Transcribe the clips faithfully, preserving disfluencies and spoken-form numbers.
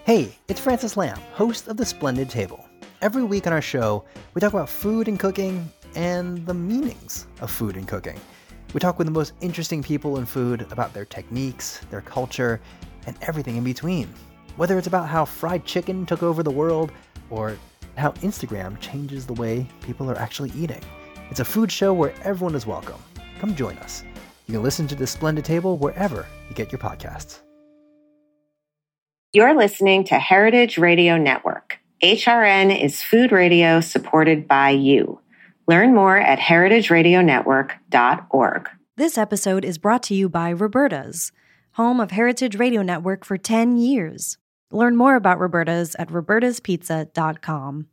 Hey, it's Francis Lamb, host of The Splendid Table. Every week on our show, we talk about food and cooking and the meanings of food and cooking. We talk with the most interesting people in food about their techniques, their culture, and everything in between. Whether it's about how fried chicken took over the world or how Instagram changes the way people are actually eating. It's a food show where everyone is welcome. Come join us. You can listen to The Splendid Table wherever you get your podcasts. You're listening to Heritage Radio Network. H R N is food radio supported by you. Learn more at heritage radio network dot org. This episode is brought to you by Roberta's, home of Heritage Radio Network for ten years. Learn more about Roberta's at robertas pizza dot com.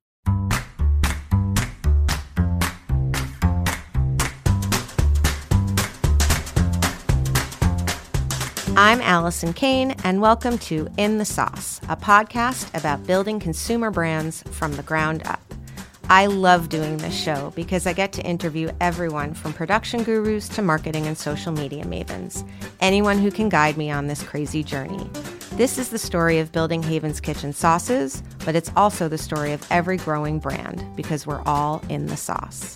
I'm Allison Kane, and welcome to In the Sauce, a podcast about building consumer brands from the ground up. I love doing this show because I get to interview everyone from production gurus to marketing and social media mavens, anyone who can guide me on this crazy journey. This is the story of building Haven's Kitchen sauces, but it's also the story of every growing brand because we're all in the sauce.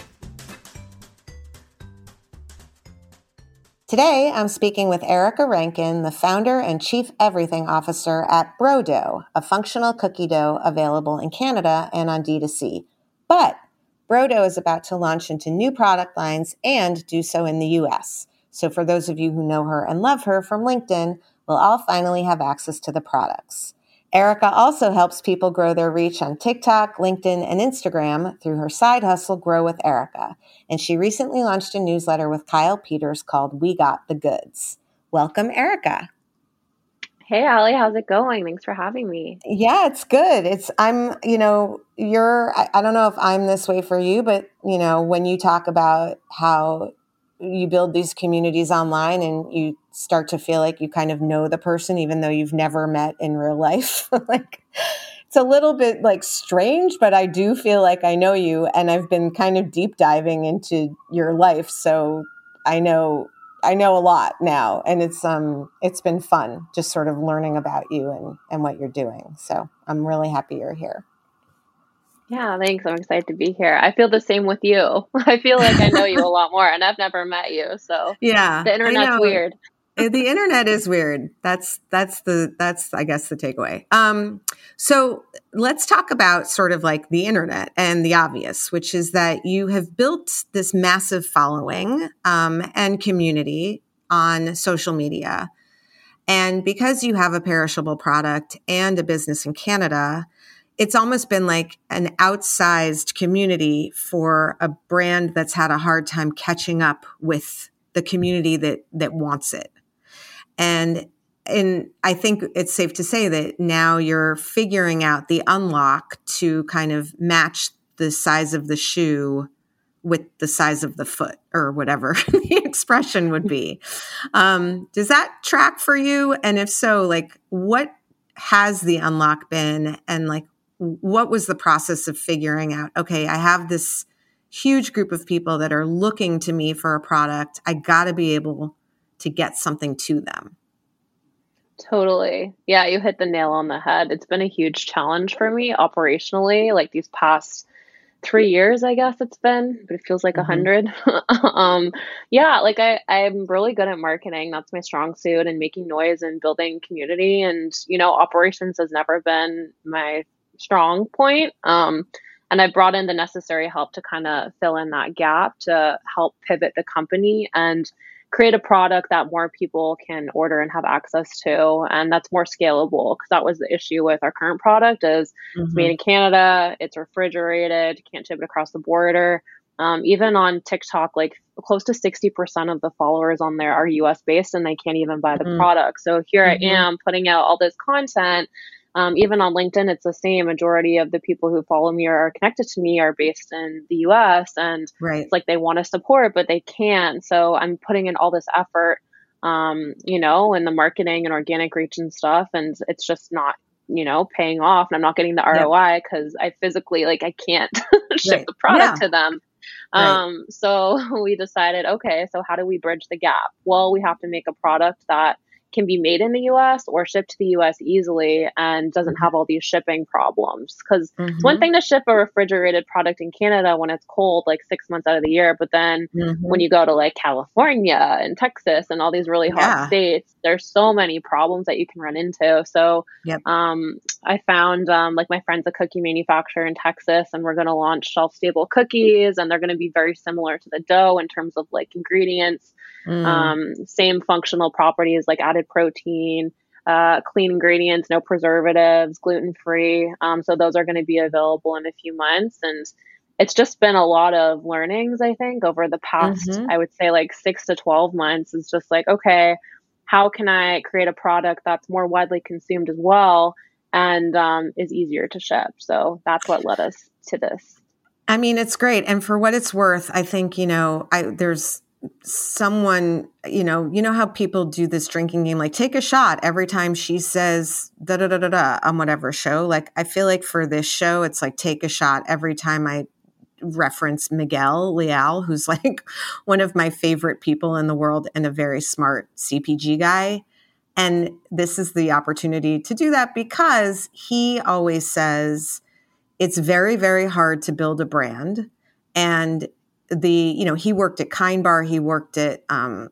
Today, I'm speaking with Erica Rankin, the founder and chief everything officer at Brodough, a functional cookie dough available in Canada and on D two C. But Brodough is about to launch into new product lines and do so in the U S. So for those of you who know her and love her from LinkedIn, we'll all finally have access to the products. Erica also helps people grow their reach on TikTok, LinkedIn, and Instagram through her side hustle, Grow with Erica. And she recently launched a newsletter with Kyle Peters called We Got the Goods. Welcome, Erica. Hey, Allie, how's it going? Thanks for having me. Yeah, it's good. It's, I'm, you know, you're, I, I don't know if I'm this way for you, but, you know, when you talk about how you build these communities online and you start to feel like you kind of know the person, even though you've never met in real life, like, it's a little bit like strange, but I do feel like I know you, and I've been kind of deep diving into your life. So I know, I know a lot now, and it's, um, it's been fun just sort of learning about you and, and what you're doing. So I'm really happy you're here. Yeah, thanks. I'm excited to be here. I feel the same with you. I feel like I know you a lot more, and I've never met you. So yeah, the internet's weird. The internet is weird. That's that's the that's I guess the takeaway. Um, so let's talk about sort of like the internet and the obvious, which is that you have built this massive following um, and community on social media, and because you have a perishable product and a business in Canada, it's almost been like an outsized community for a brand that's had a hard time catching up with the community that that wants it. And and I think it's safe to say that now you're figuring out the unlock to kind of match the size of the shoe with the size of the foot, or whatever the expression would be. Um, does that track for you? And if so, like, what has the unlock been? And like, what was the process of figuring out, okay, I have this huge group of people that are looking to me for a product. I got to be able to get something to them. Totally. Yeah, you hit the nail on the head. It's been a huge challenge for me operationally, like these past three years, I guess it's been, but it feels like a Mm-hmm. hundred. um, yeah, like I, I'm really good at marketing. That's my strong suit, and making noise and building community. And, you know, operations has never been my strong point. Um, and I brought in the necessary help to kind of fill in that gap, to help pivot the company and create a product that more people can order and have access to, and that's more scalable, because that was the issue with our current product is mm-hmm. It's made in Canada, it's refrigerated, can't ship it across the border. Um, even on TikTok, like close to sixty percent of the followers on there are U S based, and they can't even buy the mm-hmm. product. So here mm-hmm. I am putting out all this content. Um, even on LinkedIn, it's the same. Majority of the people who follow me or are connected to me are based in the U S, and right. It's like they want to support, but they can't. So I'm putting in all this effort, um, you know, in the marketing and organic reach and stuff. And it's just not, you know, paying off. And I'm not getting the R O I because I physically, like, I can't ship right. the product yeah. to them. Um, right. So we decided, okay, so how do we bridge the gap? Well, we have to make a product that can be made in the U S or shipped to the U S easily and doesn't Mm-hmm. have all these shipping problems. Because Mm-hmm. it's one thing to ship a refrigerated product in Canada when it's cold, like six months out of the year. But then Mm-hmm. when you go to like California and Texas and all these really hot Yeah. states, there's so many problems that you can run into. So Yep. um, I found um, like my friend's a cookie manufacturer in Texas, and we're going to launch shelf stable cookies, and they're going to be very similar to the dough in terms of like ingredients. Mm. Um, same functional properties like added protein, uh, clean ingredients, no preservatives, gluten-free. Um, so those are going to be available in a few months. And it's just been a lot of learnings, I think, over the past, Mm-hmm. I would say like six to twelve months. It's just like, okay, how can I create a product that's more widely consumed as well and um, is easier to ship? So that's what led us to this. I mean, it's great. And for what it's worth, I think, you know, I there's someone, you know, you know how people do this drinking game, like take a shot every time she says da da da da da on whatever show. Like, I feel like for this show, it's like take a shot every time I reference Miguel Leal, who's like one of my favorite people in the world and a very smart C P G guy. And this is the opportunity to do that because he always says it's very, very hard to build a brand. And the, you know, he worked at Kind Bar, he worked at um,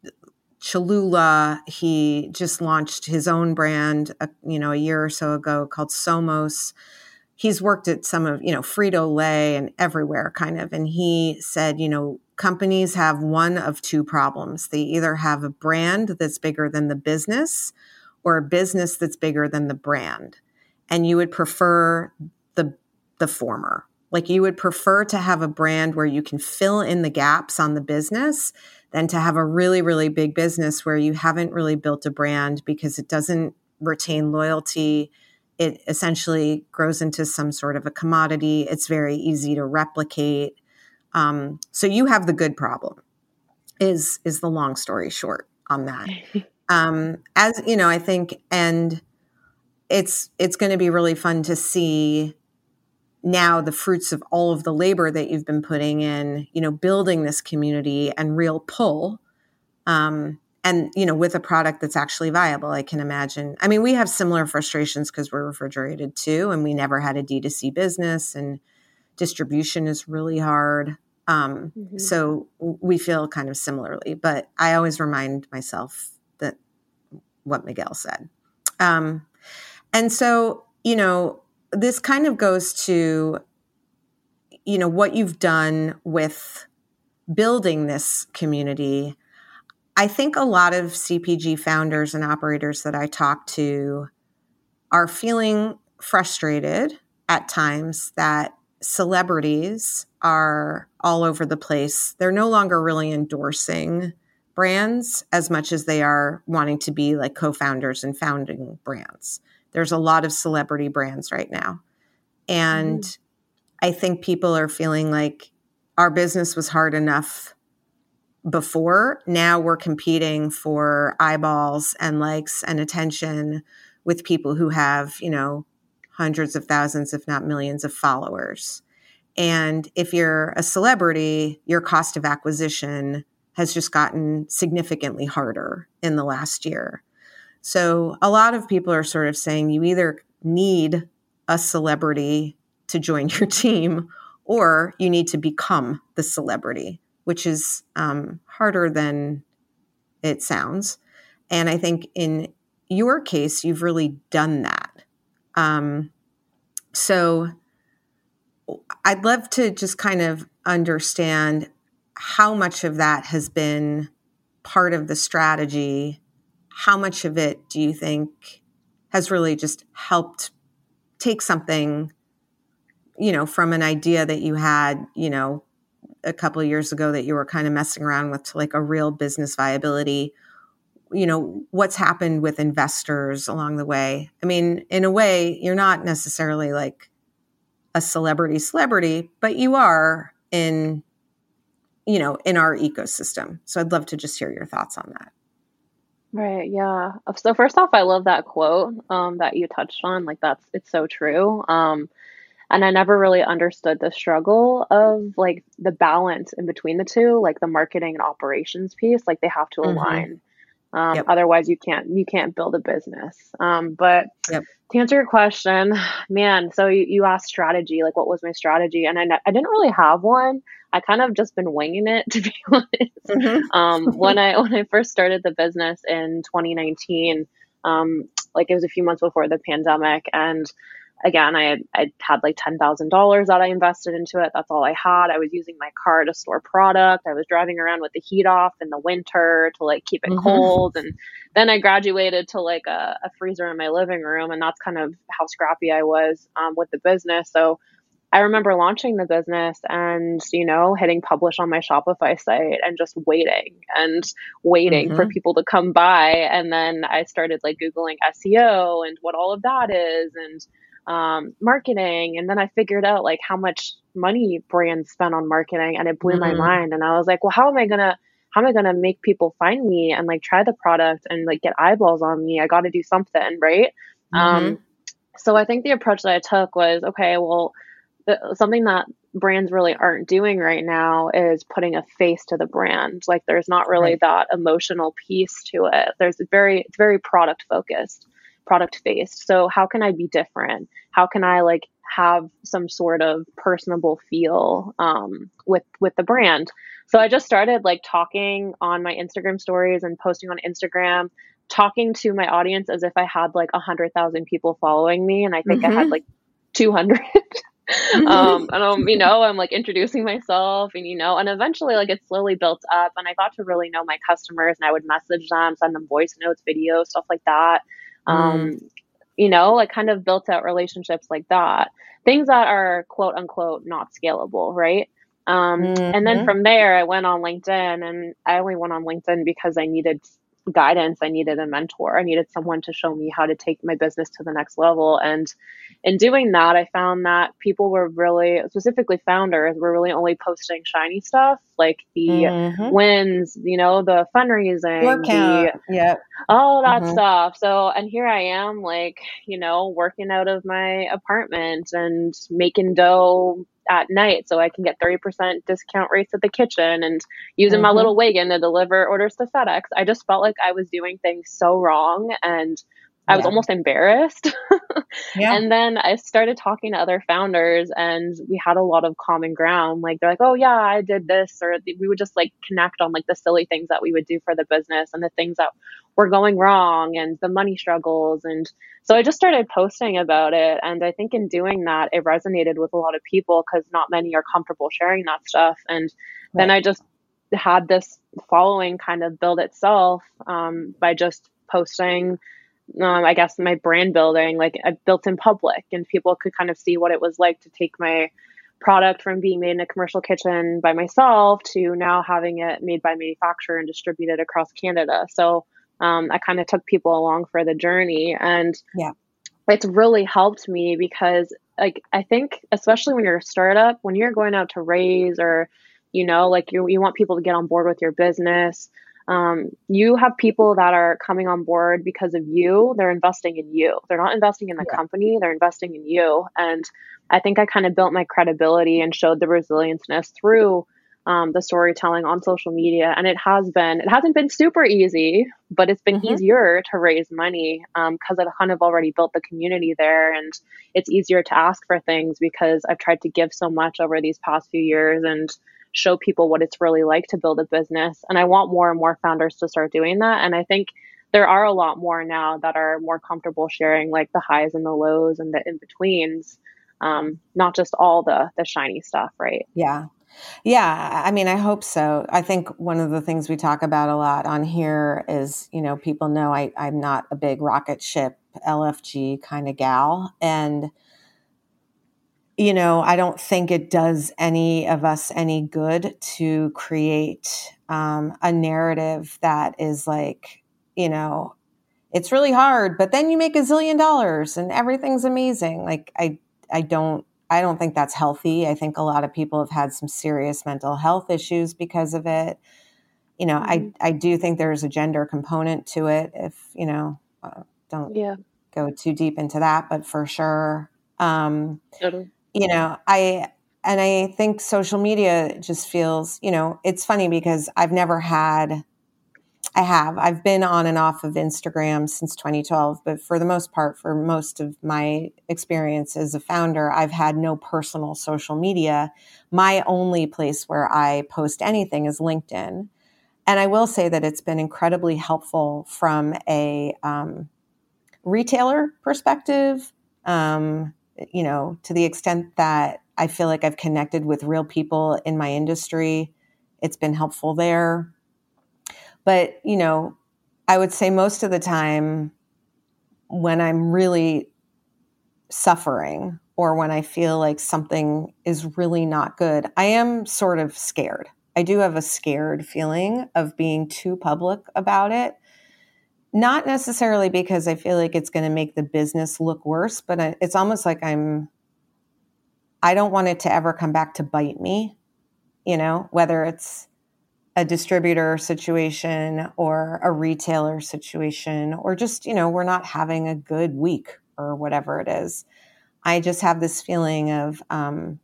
Cholula, he just launched his own brand, uh, you know, a year or so ago called Somos. He's worked at some of, you know, Frito-Lay and everywhere kind of. And he said, you know, companies have one of two problems. They either have a brand that's bigger than the business or a business that's bigger than the brand. And you would prefer the the former. Like you would prefer to have a brand where you can fill in the gaps on the business than to have a really, really big business where you haven't really built a brand because it doesn't retain loyalty. It essentially grows into some sort of a commodity. It's very easy to replicate. Um, so you have the good problem is, is the long story short on that. Um, as you know, I think, and it's, it's going to be really fun to see now the fruits of all of the labor that you've been putting in, you know, building this community and real pull. Um, and, you know, with a product that's actually viable, I can imagine. I mean, we have similar frustrations because we're refrigerated too, and we never had a D two C business and distribution is really hard. Um, mm-hmm. So we feel kind of similarly, but I always remind myself that what Miguel said. Um, and so, you know, this kind of goes to, you know, what you've done with building this community. I think a lot of C P G founders and operators that I talk to are feeling frustrated at times that celebrities are all over the place. They're no longer really endorsing brands as much as they are wanting to be like co-founders and founding brands. There's a lot of celebrity brands right now. And mm. I think people are feeling like our business was hard enough before. Now we're competing for eyeballs and likes and attention with people who have, you know, hundreds of thousands, if not millions of followers. And if you're a celebrity, your cost of acquisition has just gotten significantly harder in the last year. So a lot of people are sort of saying you either need a celebrity to join your team or you need to become the celebrity, which is um, harder than it sounds. And I think in your case, you've really done that. Um, so I'd love to just kind of understand how much of that has been part of the strategy. How much of it do you think has really just helped take something, you know, from an idea that you had, you know, a couple of years ago that you were kind of messing around with to like a real business viability? You know, what's happened with investors along the way? I mean, in a way, you're not necessarily like a celebrity celebrity, but you are in, you know, in our ecosystem. So I'd love to just hear your thoughts on that. Right. Yeah. So first off, I love that quote um, that you touched on. Like that's, it's so true. Um, and I never really understood the struggle of like the balance in between the two, like the marketing and operations piece, like they have to Mm-hmm. align. Um, Yep. Otherwise, you can't you can't build a business. Um, but Yep. to answer your question, man, so you, you asked strategy, like what was my strategy? And I, ne- I didn't really have one. I kind of just been winging it, to be honest. Mm-hmm. Um, when I when I first started the business in twenty nineteen, um, like it was a few months before the pandemic, and again, I had, I had like ten thousand dollars that I invested into it. That's all I had. I was using my car to store product. I was driving around with the heat off in the winter to like keep it Mm-hmm. cold. And then I graduated to like a, a freezer in my living room. And that's kind of how scrappy I was um, with the business. So I remember launching the business and, you know, hitting publish on my Shopify site and just waiting and waiting for Mm-hmm. people to come by. And then I started like Googling S E O and what all of that is and um, marketing. And then I figured out like how much money brands spend on marketing, and it blew my Mm-hmm. mind. And I was like, well, how am I going to, how am I going to make people find me and like try the product and like get eyeballs on me? I got to do something. Right. Mm-hmm. Um, so I think the approach that I took was, okay, well, the, something that brands really aren't doing right now is putting a face to the brand. Like there's not really Right. that emotional piece to it. There's a very, it's very product focused, product faced. So how can I be different? How can I like have some sort of personable feel um, with, with the brand? So I just started like talking on my Instagram stories and posting on Instagram, talking to my audience as if I had like a hundred thousand people following me. And I think I had Mm-hmm. like two hundred. Mm-hmm. um and um, you know, I'm like introducing myself and, you know, and eventually like it slowly built up and I got to really know my customers and I would message them, send them voice notes, videos, stuff like that. Mm. Um, you know, like kind of built out relationships like that. Things that are quote unquote not scalable, right? Um, and then Mm-hmm. from there I went on LinkedIn, and I only went on LinkedIn because I needed guidance. I needed a mentor. I needed someone to show me how to take my business to the next level. And in doing that, I found that people were really, specifically founders, were really only posting shiny stuff like the Mm-hmm. wins, you know, the Door fundraising, count. the Yep. all that Mm-hmm. stuff. So, and here I am, like, you know, working out of my apartment and making dough at night so I can get thirty percent discount rates at the kitchen and using my Mm-hmm. little wagon to deliver orders to FedEx. I just felt like I was doing things so wrong and I was Yeah. almost embarrassed. Yeah. And then I started talking to other founders and we had a lot of common ground. Like they're like, oh yeah, I did this, or we would just like connect on like the silly things that we would do for the business and the things that were going wrong and the money struggles. And so I just started posting about it. And I think in doing that, it resonated with a lot of people because not many are comfortable sharing that stuff. And then Right. I just had this following kind of build itself um, by just posting um, I guess my brand building, like I built in public and people could kind of see what it was like to take my product from being made in a commercial kitchen by myself to now having it made by manufacturer and distributed across Canada. So um, I kind of took people along for the journey, and Yeah. it's really helped me because like I think especially when you're a startup, when you're going out to raise or, you know, like you you want people to get on board with your business. Um, you have people that are coming on board because of you. They're investing in you. They're not investing in the Yeah. company. They're investing in you. And I think I kind of built my credibility and showed the resilienceness through um, the storytelling on social media. And it has been, it hasn't been super easy, but it's been Mm-hmm. easier to raise money because um, I've kind of already built the community there. And it's easier to ask for things because I've tried to give so much over these past few years and show people what it's really like to build a business. And I want more and more founders to start doing that. And I think there are a lot more now that are more comfortable sharing like the highs and the lows and the in-betweens, um, not just all the the shiny stuff, right? Yeah. Yeah. I mean, I hope so. I think one of the things we talk about a lot on here is, you know, people know I, I'm not a big rocket ship L F G kind of gal. And you know, I don't think it does any of us any good to create um, a narrative that is like, you know, it's really hard, but then you make a zillion dollars and everything's amazing. Like, I, I don't, I don't think that's healthy. I think a lot of people have had some serious mental health issues because of it. You know, Mm-hmm. I, I do think there's a gender component to it. If you know, uh, don't Yeah. go too deep into that, but for sure. Um, Totally. You know, I, and I think social media just feels, you know, it's funny because I've never had, I have. I've been on and off of Instagram since twenty twelve, but for the most part, for most of my experience as a founder, I've had no personal social media. My only place where I post anything is LinkedIn. And I will say that it's been incredibly helpful from a um, retailer perspective, um, you know, to the extent that I feel like I've connected with real people in my industry. It's been helpful there. But, you know, I would say most of the time when I'm really suffering or when I feel like something is really not good, I am sort of scared. I do have a scared feeling of being too public about it. Not necessarily because I feel like it's going to make the business look worse, but I, it's almost like I'm, I don't want it to ever come back to bite me, you know, whether it's a distributor situation or a retailer situation, or just, you know, we're not having a good week or whatever it is. I just have this feeling of, um,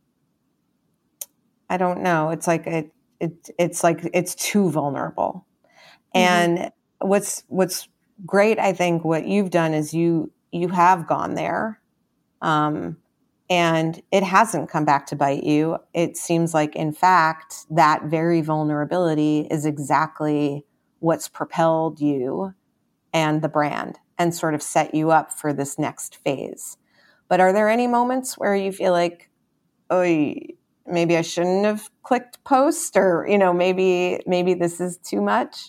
I don't know. It's like, it, it, it's like, it's too vulnerable. Mm-hmm. And what's, what's great, I think what you've done is you, you have gone there. Um, And it hasn't come back to bite you. It seems like, in fact, that very vulnerability is exactly what's propelled you and the brand and sort of set you up for this next phase. But are there any moments where you feel like, oh, maybe I shouldn't have clicked post, or, you know, maybe, maybe this is too much?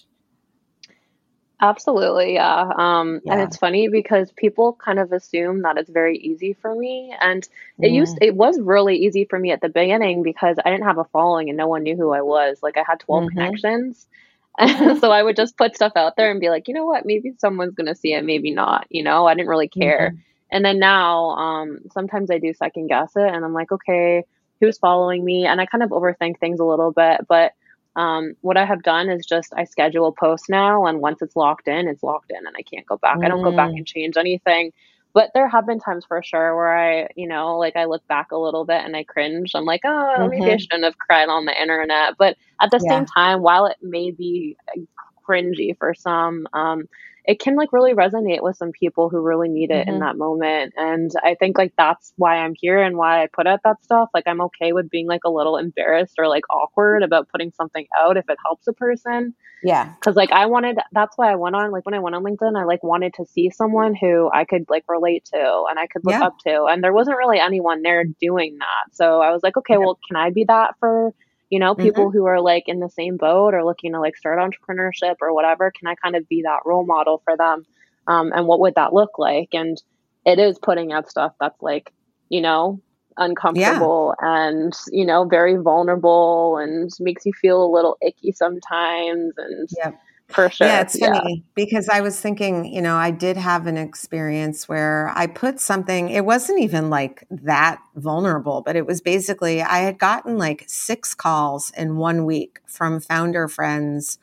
Absolutely, yeah. Um, Yeah. And it's funny because people kind of assume that it's very easy for me. And it used, it was really easy for me at the beginning because I didn't have a following and no one knew who I was. Like I had twelve Mm-hmm. connections. And so I would just put stuff out there and be like, you know what, maybe someone's going to see it, maybe not, you know, I didn't really care. Mm-hmm. And then now, um, sometimes I do second guess it and I'm like, okay, who's following me? And I kind of overthink things a little bit, but Um, what I have done is just I schedule posts now, and once it's locked in, it's locked in, and I can't go back. I don't go back and change anything. But there have been times for sure where I, you know, like I look back a little bit and I cringe. I'm like, oh, maybe I Mm-hmm. shouldn't have cried on the internet. But at the Yeah. same time, while it may be cringy for some, um, it can like really resonate with some people who really need it in Mm-hmm. that moment. And I think like that's why I'm here and why I put out that stuff. Like I'm okay with being like a little embarrassed or like awkward about putting something out if it helps a person. Yeah. Cause like I wanted, that's why I went on, like when I went on LinkedIn, I like wanted to see someone who I could like relate to and I could look Yeah. up to. And there wasn't really anyone there doing that. So I was like, okay, well, can I be that for, you know, people Mm-hmm. who are like in the same boat or looking to like start entrepreneurship or whatever? Can I kind of be that role model for them? Um, and what would that look like? And it is putting out stuff that's like, you know, uncomfortable yeah. and, you know, very vulnerable and makes you feel a little icky sometimes. And Yep. for sure. Yeah, it's yeah. funny because I was thinking, you know, I did have an experience where I put something, it wasn't even like that vulnerable, but it was basically, I had gotten like six calls in one week from founder friends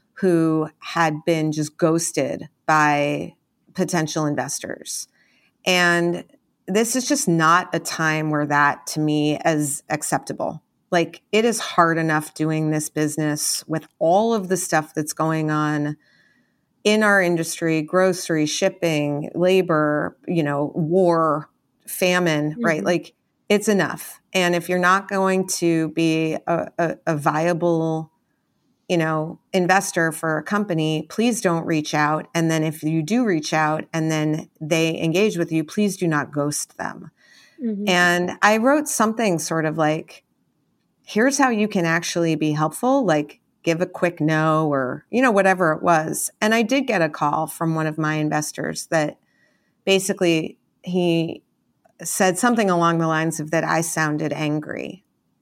who had been just ghosted by potential investors. And this is just not a time where that to me is acceptable. Like it is hard enough doing this business with all of the stuff that's going on in our industry, grocery, shipping, labor, you know, war, famine, mm-hmm. right? Like it's enough. And if you're not going to be a, a, a viable, you know, investor for a company, please don't reach out. And then if you do reach out and then they engage with you, please do not ghost them. Mm-hmm. And I wrote something sort of like, here's how you can actually be helpful, like give a quick no or, you know, whatever it was. And I did get a call from one of my investors that basically he said something along the lines of that I sounded angry.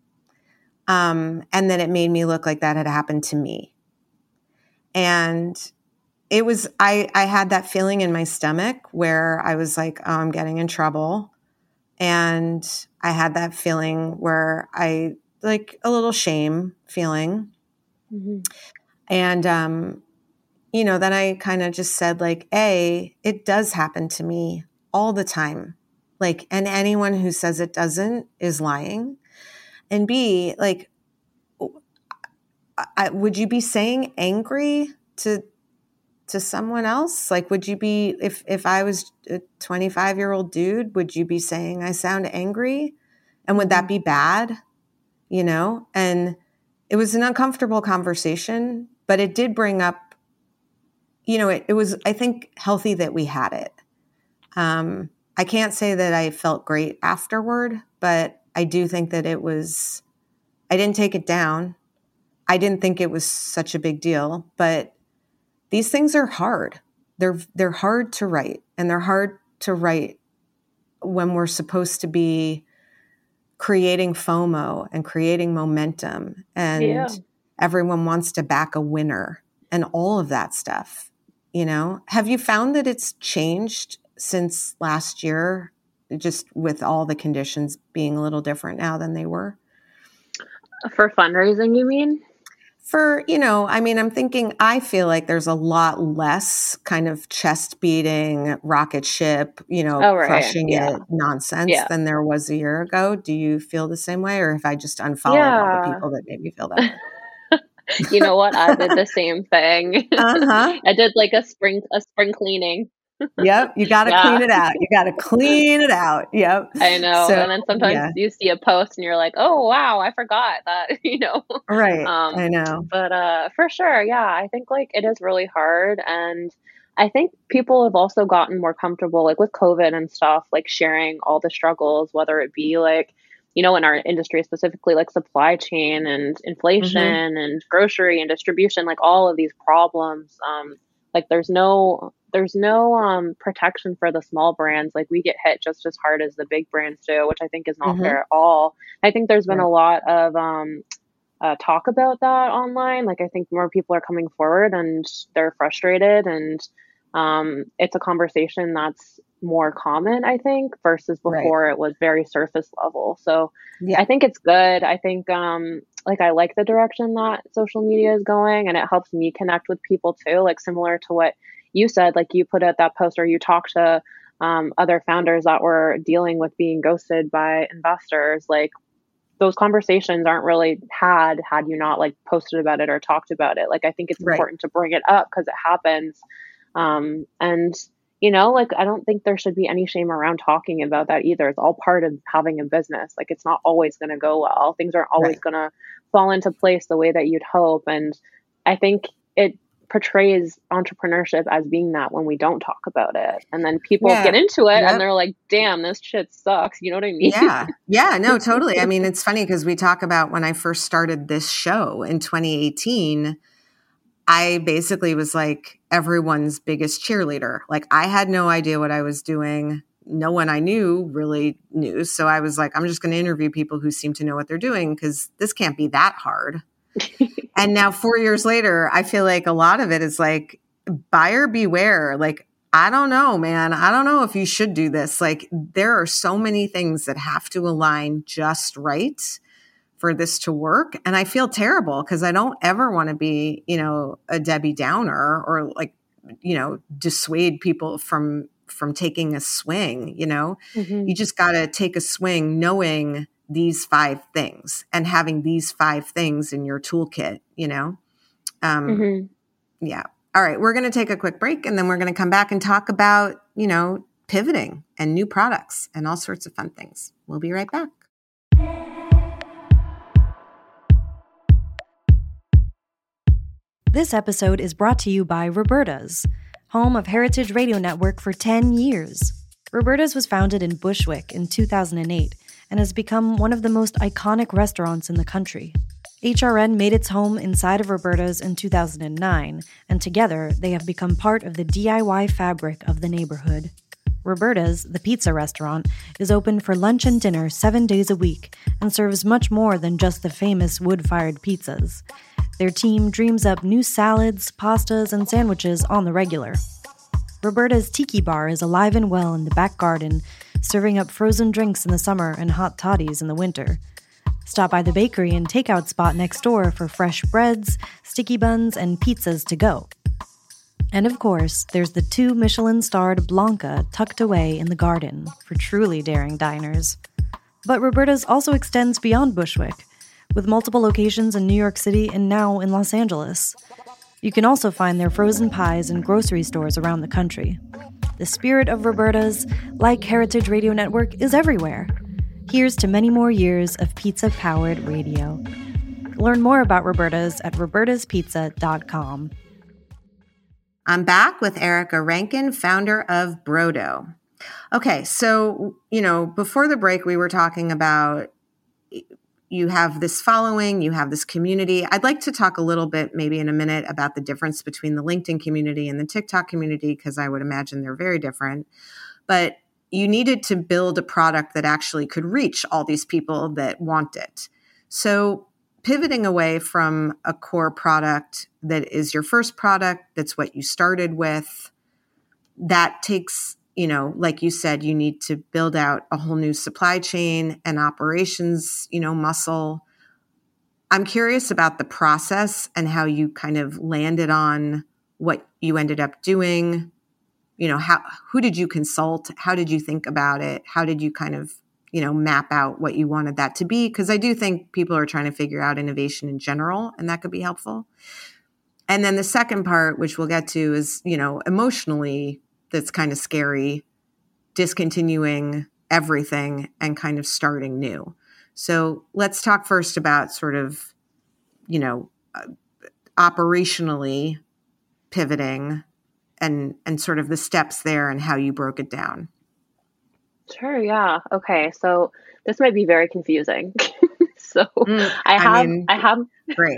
Um, and then it made me look like that had happened to me. And it was, I, I had that feeling in my stomach where I was like, oh, I'm getting in trouble. And I had that feeling where I, like a little shame feeling. Mm-hmm. And, um, you know, then I kind of just said like, A, it does happen to me all the time. Like, and anyone who says it doesn't is lying. And B, like, I, would you be saying angry to to someone else? Like, would you be, if, if I was a twenty-five year old dude, would you be saying I sound angry? And would that be bad? You know? And it was an uncomfortable conversation, but it did bring up, you know, it, it was, I think, healthy that we had it. Um, I can't say that I felt great afterward, but I do think that it was, I didn't take it down. I didn't think it was such a big deal, but these things are hard. They're, they're hard to write, and they're hard to write when we're supposed to be creating FOMO and creating momentum, and yeah. everyone wants to back a winner and all of that stuff. You know, have you found that it's changed since last year, just with all the conditions being a little different now than they were? For fundraising, you mean? For, you know, I mean, I'm thinking, I feel like there's a lot less kind of chest beating, rocket ship, you know, oh, right. crushing yeah. it nonsense yeah. than there was a year ago. Do you feel the same way, or have I just unfollowed yeah. all the people that made me feel that way? You know what? I did the same thing. Uh-huh. I did like a spring, a spring cleaning. Yep. You got to yeah. clean it out. You got to clean it out. Yep. I know. So, and then sometimes yeah. you see a post and you're like, oh, wow, I forgot that, you know? Right. Um, I know. But uh, for sure. Yeah. I think like it is really hard. And I think people have also gotten more comfortable, like with COVID and stuff, like sharing all the struggles, whether it be like, you know, in our industry specifically, like supply chain and inflation mm-hmm. and grocery and distribution, like all of these problems. Um, like there's no, there's no um, protection for the small brands. Like we get hit just as hard as the big brands do, which I think is not mm-hmm. fair at all. I think there's been right. a lot of um, uh, talk about that online. Like I think more people are coming forward and they're frustrated, and um, it's a conversation that's more common, I think, versus before right. it was very surface level. So yeah. I think it's good. I think um, like I like the direction that social media is going, and it helps me connect with people too, like similar to what you said, like you put out that post or you talked to um, other founders that were dealing with being ghosted by investors. Like those conversations aren't really had, had you not like posted about it or talked about it. Like, I think it's right. important to bring it up because it happens. Um, and, you know, like, I don't think there should be any shame around talking about that either. It's all part of having a business. Like, it's not always going to go well. Things aren't always right. going to fall into place the way that you'd hope. And I think it portrays entrepreneurship as being that when we don't talk about it, and then people yeah. get into it yep. and they're like, damn, this shit sucks. You know what I mean? Yeah. Yeah, no, totally. I mean, it's funny because we talk about when I first started this show in twenty eighteen, I basically was like everyone's biggest cheerleader. Like I had no idea what I was doing. No one I knew really knew. So I was like, I'm just going to interview people who seem to know what they're doing because this can't be that hard. And now four years later, I feel like a lot of it is like buyer beware. Like, I don't know, man. I don't know if you should do this. Like, there are so many things that have to align just right for this to work. And I feel terrible because I don't ever want to be, you know, a Debbie Downer or like, you know, dissuade people from, from taking a swing, you know, mm-hmm. you just got to take a swing knowing these five things and having these five things in your toolkit, you know? Um, mm-hmm. Yeah. All right. We're going to take a quick break and then we're going to come back and talk about, you know, pivoting and new products and all sorts of fun things. We'll be right back. This episode is brought to you by Roberta's, home of Heritage Radio Network for ten years. Roberta's was founded in Bushwick in two thousand eight and has become one of the most iconic restaurants in the country. H R N made its home inside of Roberta's in two thousand nine, and together they have become part of the D I Y fabric of the neighborhood. Roberta's, the pizza restaurant, is open for lunch and dinner seven days a week and serves much more than just the famous wood-fired pizzas. Their team dreams up new salads, pastas, and sandwiches on the regular. Roberta's Tiki Bar is alive and well in the back garden, serving up frozen drinks in the summer and hot toddies in the winter. Stop by the bakery and takeout spot next door for fresh breads, sticky buns, and pizzas to go. And of course, there's the two Michelin-starred Blanca tucked away in the garden for truly daring diners. But Roberta's also extends beyond Bushwick, with multiple locations in New York City and now in Los Angeles. You can also find their frozen pies in grocery stores around the country. The spirit of Roberta's, like Heritage Radio Network, is everywhere. Here's to many more years of pizza-powered radio. Learn more about Roberta's at robertas pizza dot com. I'm back with Erica Rankin, founder of Brodo. Okay, so, you know, before the break, we were talking about you have this following, you have this community. I'd like to talk a little bit, maybe in a minute, about the difference between the LinkedIn community and the TikTok community, because I would imagine they're very different. But you needed to build a product that actually could reach all these people that want it. So pivoting away from a core product that is your first product, that's what you started with, that takes, you know, like you said, you need to build out a whole new supply chain and operations, you know, muscle. I'm curious about the process and how you kind of landed on what you ended up doing. You know, how, who did you consult? How did you think about it? How did you kind of, you know, map out what you wanted that to be? Because I do think people are trying to figure out innovation in general, and that could be helpful. And then the second part, which we'll get to, is, you know, emotionally, that's kind of scary, discontinuing everything and kind of starting new. So let's talk first about sort of, you know, uh, operationally pivoting and and sort of the steps there and how you broke it down. Sure. Yeah. Okay. So this might be very confusing. so Mm, I I have, mean, I have, Great.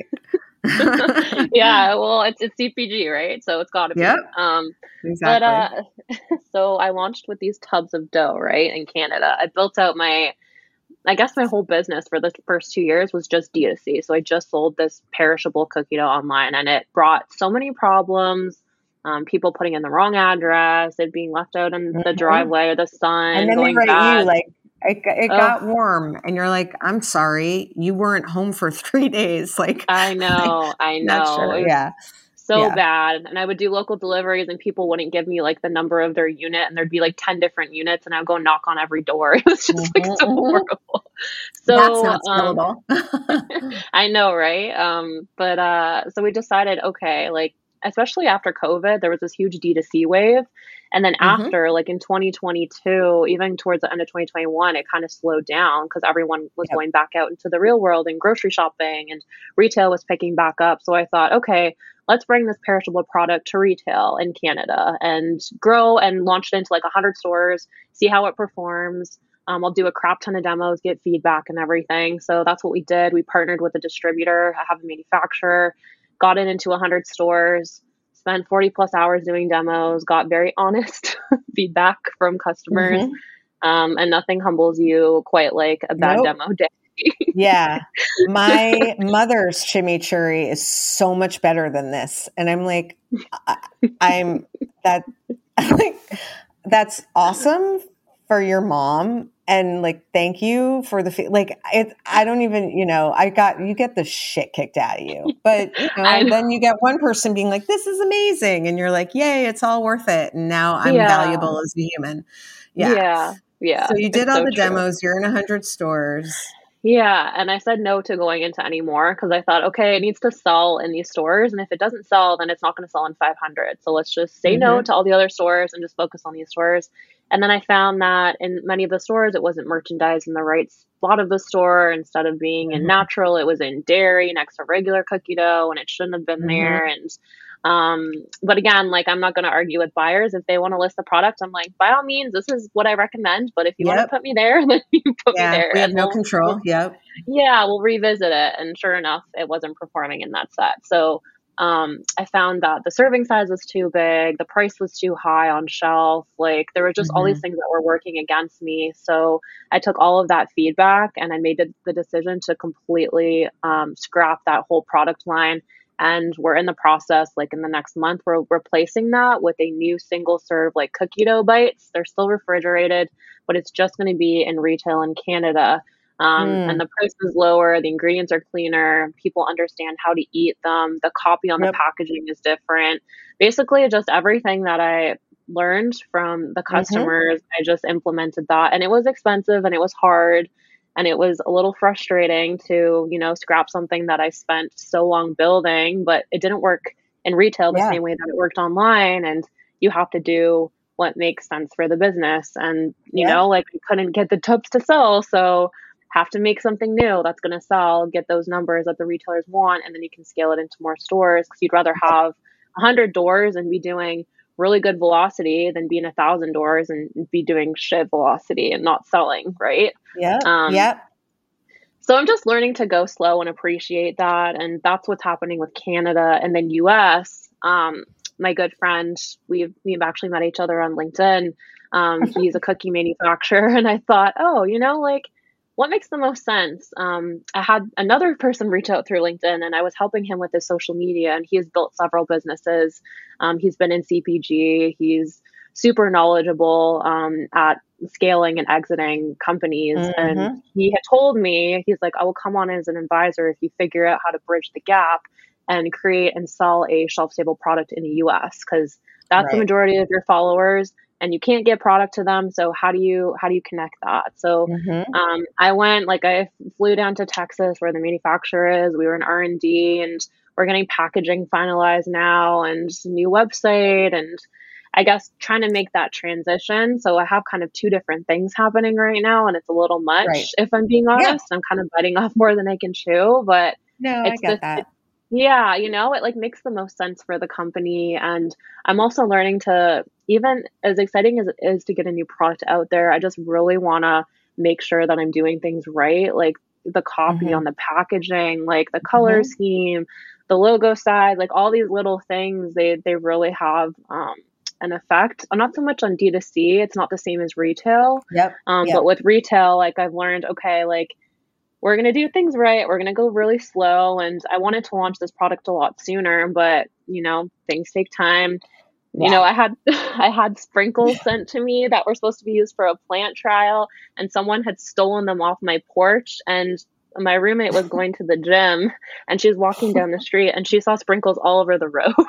yeah. Well, it's it's C P G, right? So it's got to be. Yep. Um, Exactly. but uh, so I launched with these tubs of dough, right, in Canada. I built out my, I guess my whole business for the first two years was just D two C. So I just sold this perishable cookie dough online, and it brought so many problems. Um, people putting in the wrong address, it being left out in the Mhm. driveway or the sun, And then they going write bad. you like, it, it Ugh. got warm, and you're like, I'm sorry, you weren't home for three days. Like, I know, I not know. sure. It was Yeah. so Yeah. bad. And I would do local deliveries, and people wouldn't give me like the number of their unit, and there'd be like ten different units, and I'd go knock on every door. It was just like Mhm, so mhm. horrible. That's So not um scalable. I know, right? Um, but uh, so we decided, okay, like, especially after COVID, there was this huge D two C wave. And then Mhm. after, like in twenty twenty-two, even towards the end of twenty twenty-one, it kind of slowed down because everyone was Yep. going back out into the real world and grocery shopping, and retail was picking back up. So I thought, okay, let's bring this perishable product to retail in Canada and grow and launch it into like one hundred stores, see how it performs. Um, I'll do a crap ton of demos, get feedback and everything. So that's what we did. We partnered with a distributor, I have a manufacturer, got it into one hundred stores, spent forty plus hours doing demos, got very honest feedback from customers. Mhm. Um, and nothing humbles you quite like a bad Nope. demo day. Yeah. My mother's chimichurri is so much better than this. And I'm like, I, I'm that, like, that's awesome for your mom. And like, thank you for the, fe- like, it, I don't even, you know, I got, you get the shit kicked out of you, but you know, I know. then you get one person being like, this is amazing. And you're like, yay, it's all worth it. And now I'm Yeah. valuable as a human. Yeah. Yeah. Yeah. So you did It's all so the true. demos. You're in a hundred stores. Yeah, and I said no to going into any more because I thought, okay, it needs to sell in these stores, and if it doesn't sell, then it's not going to sell in five hundred. So let's just say no Mhm. to all the other stores and just focus on these stores. And then I found that in many of the stores, it wasn't merchandised in the right spot of the store. Instead of being in Mhm. natural, it was in dairy next to regular cookie dough, and it shouldn't have been Mhm. there. And um, but again, like, I'm not going to argue with buyers if they want to list the product. I'm like, by all means, this is what I recommend. But if you want to Yep. put me there, then you put me Yeah. there, We have and no we'll, control. we'll Yep. yeah, we'll revisit it. And sure enough, it wasn't performing in that set. So um, I found that the serving size was too big, the price was too high on shelf. Like, there were just all these Mhm. things that were working against me. So I took all of that feedback and I made the, the decision to completely um, scrap that whole product line. And we're in the process, like in the next month, we're replacing that with a new single serve, like cookie dough bites. They're still refrigerated, but it's just going to be in retail in Canada. Um, Mm. and the price is lower, the ingredients are cleaner, people understand how to eat them, the copy on Yep. the packaging is different. Basically, just everything that I learned from the Mhm. customers, I just implemented that. And it was expensive and it was hard and it was a little frustrating to, you know, scrap something that I spent so long building, but it didn't work in retail the Yeah. same way that it worked online, and you have to do what makes sense for the business. And, you Yeah. know, like we couldn't get the tubs to sell, so have to make something new that's going to sell, get those numbers that the retailers want, and then you can scale it into more stores, because you'd rather have a hundred doors and be doing really good velocity than be in a thousand doors and be doing shit velocity and not selling, right? Yeah. Um, Yeah. So I'm just learning to go slow and appreciate that. And that's what's happening with Canada. And then U S, um, my good friend, we've, we've actually met each other on LinkedIn. Um, he's a cookie manufacturer. And I thought, oh, you know, like what makes the most sense? Um, I had another person reach out through LinkedIn, and I was helping him with his social media, and he has built several businesses. Um, he's been in C P G. He's super knowledgeable um, at scaling and exiting companies. Mm-hmm. And he had told me, he's like, I will come on as an advisor if you figure out how to bridge the gap and create and sell a shelf stable product in the U S, because that's Right. the majority of your followers, and you can't get product to them. So how do you, how do you connect that? So Mm-hmm. um, I went, like I flew down to Texas where the manufacturer is. We were in R and D, and we're getting packaging finalized now and new website, and I guess trying to make that transition. So I have kind of two different things happening right now, and it's a little much, Right. if I'm being honest. I'm kind of biting off more than I can chew, but No, I it's get just, that. it, yeah, you know, it like makes the most sense for the company. And I'm also learning to, even as exciting as it is to get a new product out there, I just really want to make sure that I'm doing things right. Like the copy Mm-hmm. on the packaging, like the color Mm-hmm. scheme, the logo side, like all these little things, they, they really have, um, an effect. Not so much on D two C. It's not the same as retail. Yep. Um, Yep. But with retail, like I've learned, okay, like we're going to do things right. We're going to go really slow. And I wanted to launch this product a lot sooner, but you know, things take time. Yeah. You know, I had, I had sprinkles sent to me that were supposed to be used for a plant trial, and someone had stolen them off my porch. And my roommate was going to the gym, and she was walking down the street, and she saw sprinkles all over the road.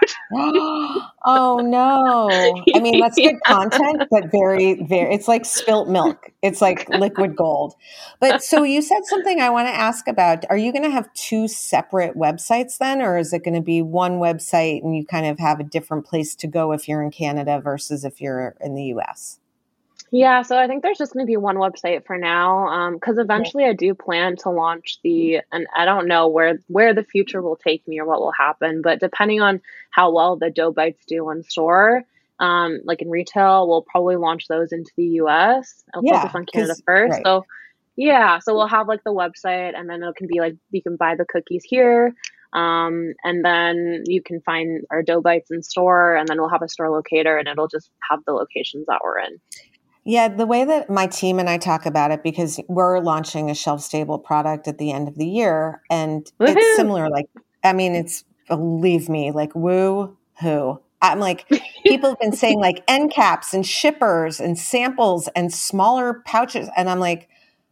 Oh no. I mean, that's good content, but very, very, it's like spilt milk. It's like liquid gold. But so you said something I want to ask about. Are you going to have two separate websites then, or is it going to be one website and you kind of have a different place to go if you're in Canada versus if you're in the U S? Yeah, so I think there's just going to be one website for now, because eventually I do plan to launch the, and I don't know where where the future will take me or what will happen, but depending on how well the dough bites do in store, um, like in retail, we'll probably launch those into the U S. I'll Yeah, focus on Canada 'cause- first. right. So yeah, so we'll have like the website, and then it can be like you can buy the cookies here, um, and then you can find our dough bites in store, and then we'll have a store locator, and it'll just have the locations that we're in. Yeah, the way that my team and I talk about it, because we're launching a shelf stable product at the end of the year, and Woohoo! it's similar. Like, I mean, it's, believe me, like woo hoo. I'm like, people have been saying like end caps and shippers and samples and smaller pouches. And I'm like,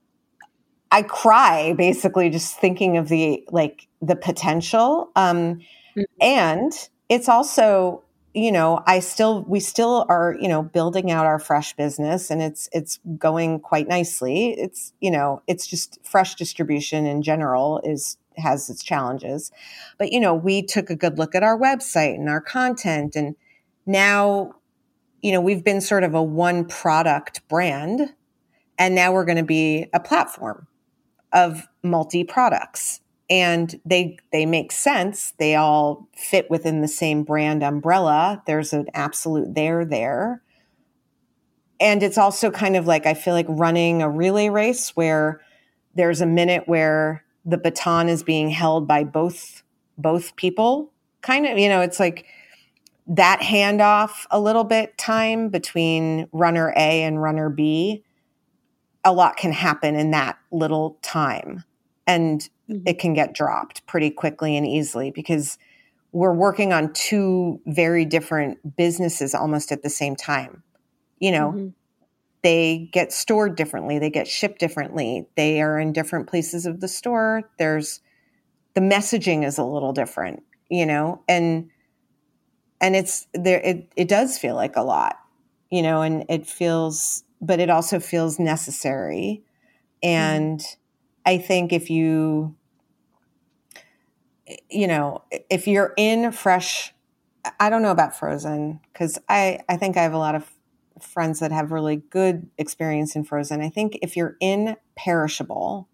I cry basically just thinking of the, like the potential. Um, Mhm. and it's also, you know, I still, we still are, you know, building out our fresh business, and it's, it's going quite nicely. It's, you know, it's just fresh distribution in general is, has its challenges, but, you know, we took a good look at our website and our content, and now, you know, we've been sort of a one product brand, and now we're going to be a platform of multi products. And they they make sense. They all fit within the same brand umbrella. There's an absolute there there. And it's also kind of like, I feel like running a relay race where there's a minute where the baton is being held by both both people. Kind of, you know, it's like that handoff a little bit time between runner A and runner B. A lot can happen in that little time. And it can get dropped pretty quickly and easily because we're working on two very different businesses almost at the same time. You know, mm-hmm. They get stored differently. They get shipped differently. They are in different places of the store. There's the messaging is a little different, you know, and, and it's there, it, it does feel like a lot, you know, and it feels, but it also feels necessary. And mm-hmm. I think if you, you know, if you're in fresh I don't know about frozen because I, I think I have a lot of friends that have really good experience in frozen. I think if you're in perishable,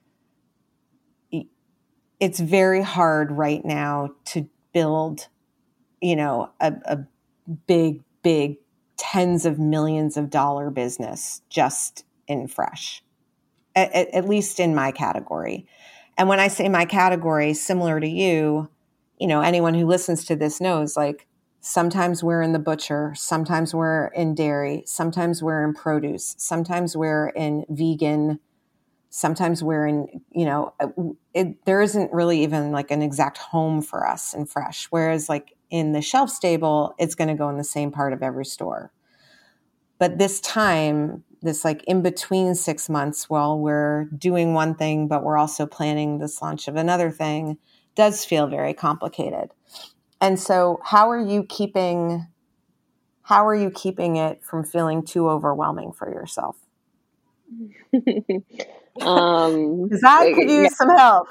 it's very hard right now to build, you know, a, a big, big tens of millions of dollar business just in fresh, at, at least in my category. And when I say my category, similar to you, you know, anyone who listens to this knows, like, sometimes we're in the butcher, sometimes we're in dairy, sometimes we're in produce, sometimes we're in vegan, sometimes we're in, you know, it, there isn't really even like an exact home for us in fresh. Whereas like in the shelf stable, it's going to go in the same part of every store. But this time, this like in between six months while we're doing one thing, but we're also planning this launch of another thing, does feel very complicated. And so how are you keeping, how are you keeping it from feeling too overwhelming for yourself? um Because I could use yeah. some help.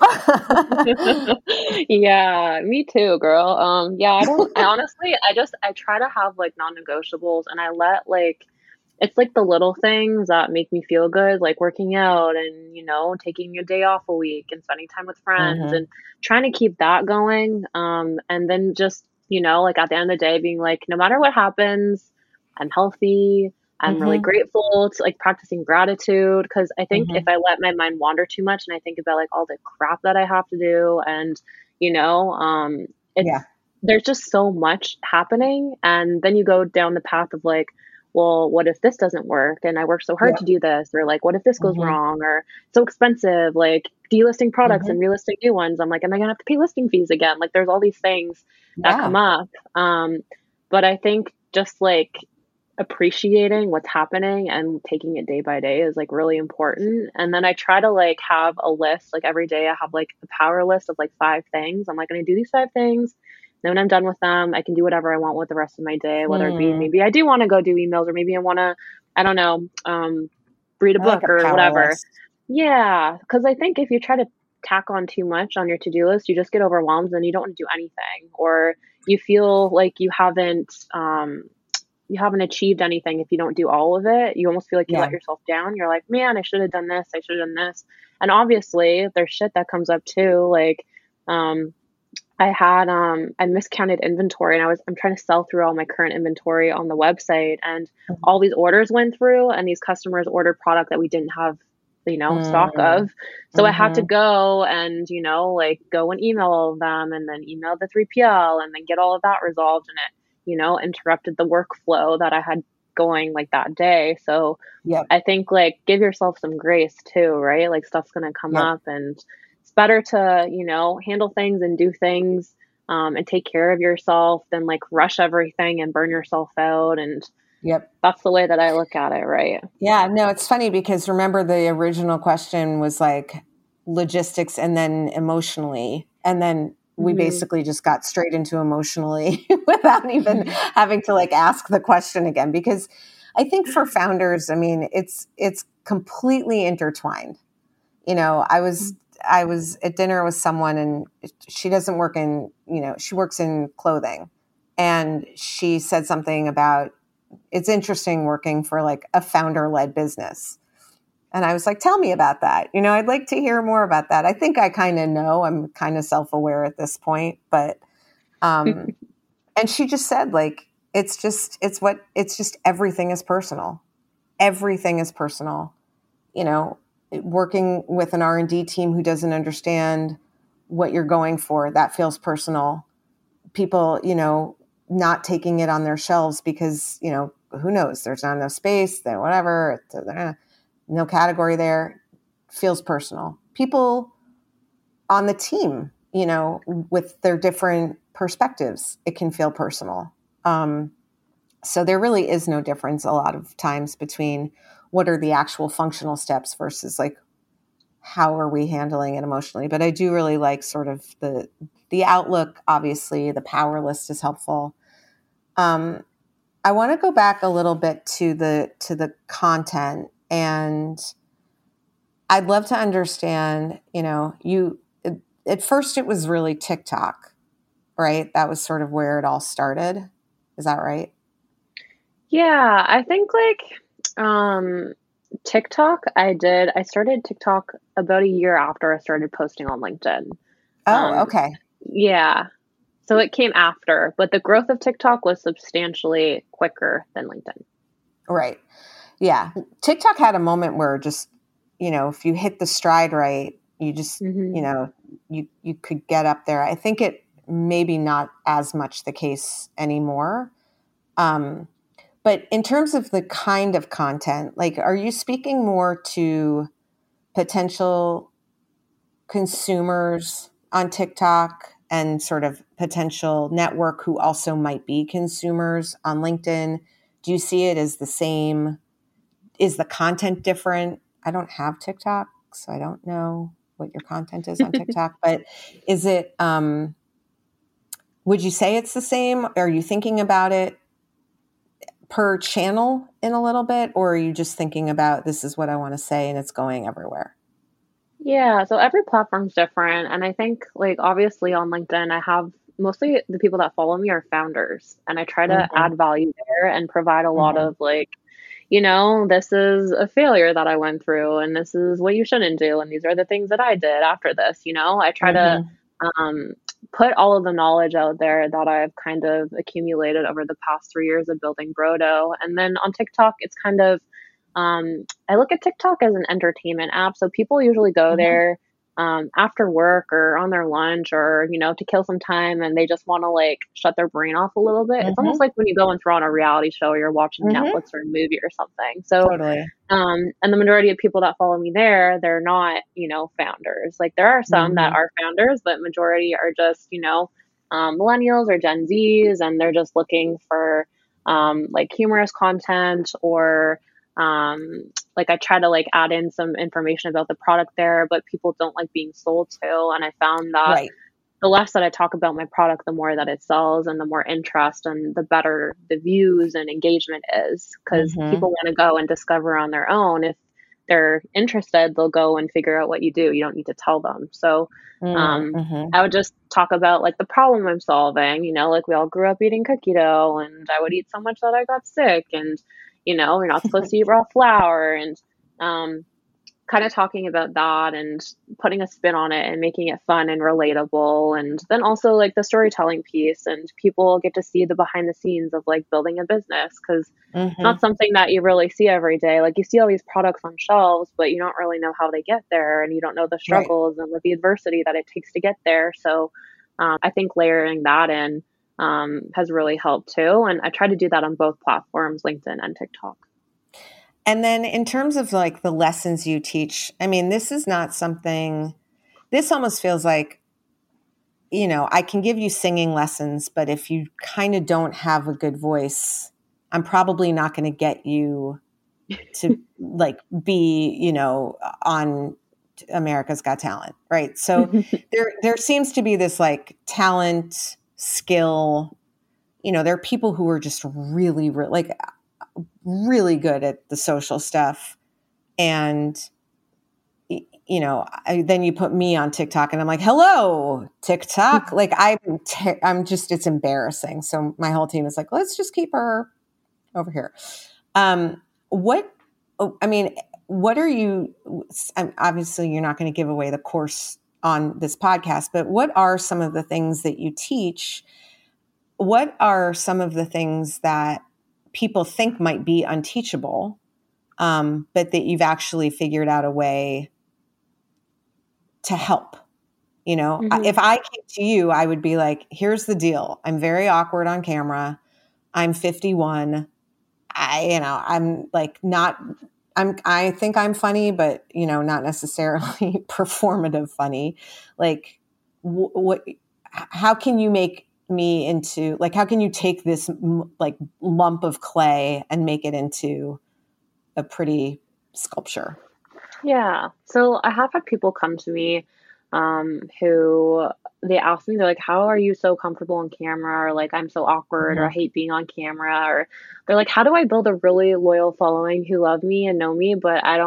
Yeah, me too, girl. Um yeah, I don't I honestly I just I try to have like non-negotiables, and I let like it's like the little things that make me feel good, like working out and, you know, taking a day off a week and spending time with friends mm-hmm. and trying to keep that going. Um and then just, you know, like at the end of the day being like, no matter what happens, I'm healthy. I'm mm-hmm. really grateful to like practicing gratitude, because I think mm-hmm. if I let my mind wander too much and I think about like all the crap that I have to do, and, you know, um, it's, yeah. there's just so much happening. And then you go down the path of like, well, what if this doesn't work? And I worked so hard yeah. to do this, or like, what if this goes mm-hmm. wrong, or so expensive, like delisting products mm-hmm. and relisting new ones. I'm like, am I gonna have to pay listing fees again? Like there's all these things yeah. that come up. Um, but I think just like, appreciating what's happening and taking it day by day is like really important. And then I try to like have a list, like every day I have like a power list of like five things. I'm like, going to do these five things. Then when I'm done with them, I can do whatever I want with the rest of my day, whether mm. it be, maybe I do want to go do emails, or maybe I want to, I don't know, um, read a I book like a or whatever. List. Yeah. Cause I think if you try to tack on too much on your to-do list, you just get overwhelmed and you don't want to do anything, or you feel like you haven't, um, you haven't achieved anything if you don't do all of it. You almost feel like you yeah. let yourself down. You're like, man, I should have done this. I should have done this. And obviously there's shit that comes up too. Like, um, I had, um, I miscounted inventory, and I was, I'm trying to sell through all my current inventory on the website, and mm-hmm. all these orders went through, and these customers ordered product that we didn't have, you know, mm-hmm. stock of. So mm-hmm. I had to go and, you know, like go and email all of them, and then email the three P L, and then get all of that resolved. And it, you know, interrupted the workflow that I had going like that day. So yep. I think like give yourself some grace too, right? Like stuff's going to come yep. up, and it's better to, you know, handle things and do things um, and take care of yourself than like rush everything and burn yourself out. And yep. that's the way that I look at it. Right. Yeah, no, it's funny because remember the original question was like logistics and then emotionally, and then we mm-hmm. basically just got straight into emotionally without even having to like ask the question again. Because I think for founders, I mean, it's, it's completely intertwined. You know, I was, I was at dinner with someone, and she doesn't work in, you know, she works in clothing, and she said something about, it's interesting working for like a founder led business. And I was like, tell me about that. You know, I'd like to hear more about that. I think I kind of know. I'm kind of self-aware at this point, but, um, and she just said like, it's just, it's what, it's just everything is personal. Everything is personal. You know, working with an R and D team who doesn't understand what you're going for, that feels personal. People, you know, not taking it on their shelves because, you know, who knows, there's not enough space, there, whatever, no category there, feels personal. People on the team, you know, with their different perspectives, it can feel personal. Um, so there really is no difference a lot of times between what are the actual functional steps versus like, how are we handling it emotionally? But I do really like sort of the, the outlook. Obviously the power list is helpful. Um, I want to go back a little bit to the, to the content. And I'd love to understand, you know, you, at first it was really TikTok, right? That was sort of where it all started. Is that right? Yeah, I think like um TikTok, I did I started TikTok about a year after I started posting on LinkedIn. Oh, Um okay. yeah. So it came after, but the growth of TikTok was substantially quicker than LinkedIn. Right. Yeah. TikTok had a moment where just, you know, if you hit the stride right, you just, Mm-hmm. you know, you, you could get up there. I think it maybe not as much the case anymore. Um, but in terms of the kind of content, like, are you speaking more to potential consumers on TikTok and sort of potential network who also might be consumers on LinkedIn? Do you see it as the same? Is the content different? I don't have TikTok, so I don't know what your content is on TikTok, but is it, um, would you say it's the same? Are you thinking about it per channel in a little bit, or are you just thinking about this is what I want to say and it's going everywhere? Yeah, so every platform's different. And I think, like, obviously on LinkedIn, I have mostly the people that follow me are founders, and I try to Mm-hmm. add value there and provide a lot Mm-hmm. of, like, you know, this is a failure that I went through, and this is what you shouldn't do, and these are the things that I did after this. You know, I try to Mm-hmm. um, put all of the knowledge out there that I've kind of accumulated over the past three years of building Brodo. And then on TikTok, it's kind of um, I look at TikTok as an entertainment app. So people usually go Mm-hmm. there um, after work or on their lunch or, you know, to kill some time, and they just want to like shut their brain off a little bit. It's Mm-hmm. almost like when you go and throw on a reality show or you're watching Mm-hmm. Netflix or a movie or something. So, Totally. um, and the majority of people that follow me there, they're not, you know, founders. Like there are some that Mm-hmm. are founders, but majority are just, you know, um, millennials or Gen Zs, and they're just looking for um, like humorous content or um, like I try to like add in some information about the product there, but people don't like being sold to. And I found that Right. the less that I talk about my product, the more that it sells and the more interest and the better the views and engagement is, because Mm-hmm. people want to go and discover on their own. If they're interested, they'll go and figure out what you do. You don't need to tell them. So um, Mm-hmm. I would just talk about like the problem I'm solving, you know, like we all grew up eating cookie dough and I would eat so much that I got sick, and, you know, you're not supposed to eat raw flour, and um, kind of talking about that and putting a spin on it and making it fun and relatable. And then also like the storytelling piece, and people get to see the behind the scenes of like building a business, because it's Mm-hmm. not something that you really see every day. Like you see all these products on shelves, but you don't really know how they get there, and you don't know the Right. struggles and with the adversity that it takes to get there. So um, I think layering that in um, has really helped too. And I try to do that on both platforms, LinkedIn and TikTok. And then in terms of like the lessons you teach, I mean, this is not something, this almost feels like, you know, I can give you singing lessons, but if you kind of don't have a good voice, I'm probably not going to get you to like be, you know, on America's Got Talent, right? So there, there seems to be this like talent, skill, you know, there are people who are just really, really like really good at the social stuff. And, you know, I, then you put me on TikTok and I'm like, hello, TikTok. Like I'm, te- I'm just, it's embarrassing. So my whole team is like, let's just keep her over here. Um, what, I mean, what are you, obviously you're not going to give away the course on this podcast, but what are some of the things that you teach? What are some of the things that people think might be unteachable, um, but that you've actually figured out a way to help? You know, Mm-hmm. if I came to you, I would be like, here's the deal. I'm very awkward on camera. I'm fifty-one. I, you know, I'm like not, I'm, I think I'm funny, but, you know, not necessarily performative funny. Like wh- what, how can you make me into, like, how can you take this like lump of clay and make it into a pretty sculpture? Yeah. So I have had people come to me um, who they ask me, they're like, how are you so comfortable on camera? Or like, I'm so awkward, or I Mm-hmm. hate being on camera. Or they're like, how do I build a really loyal following who love me and know me, but I don't,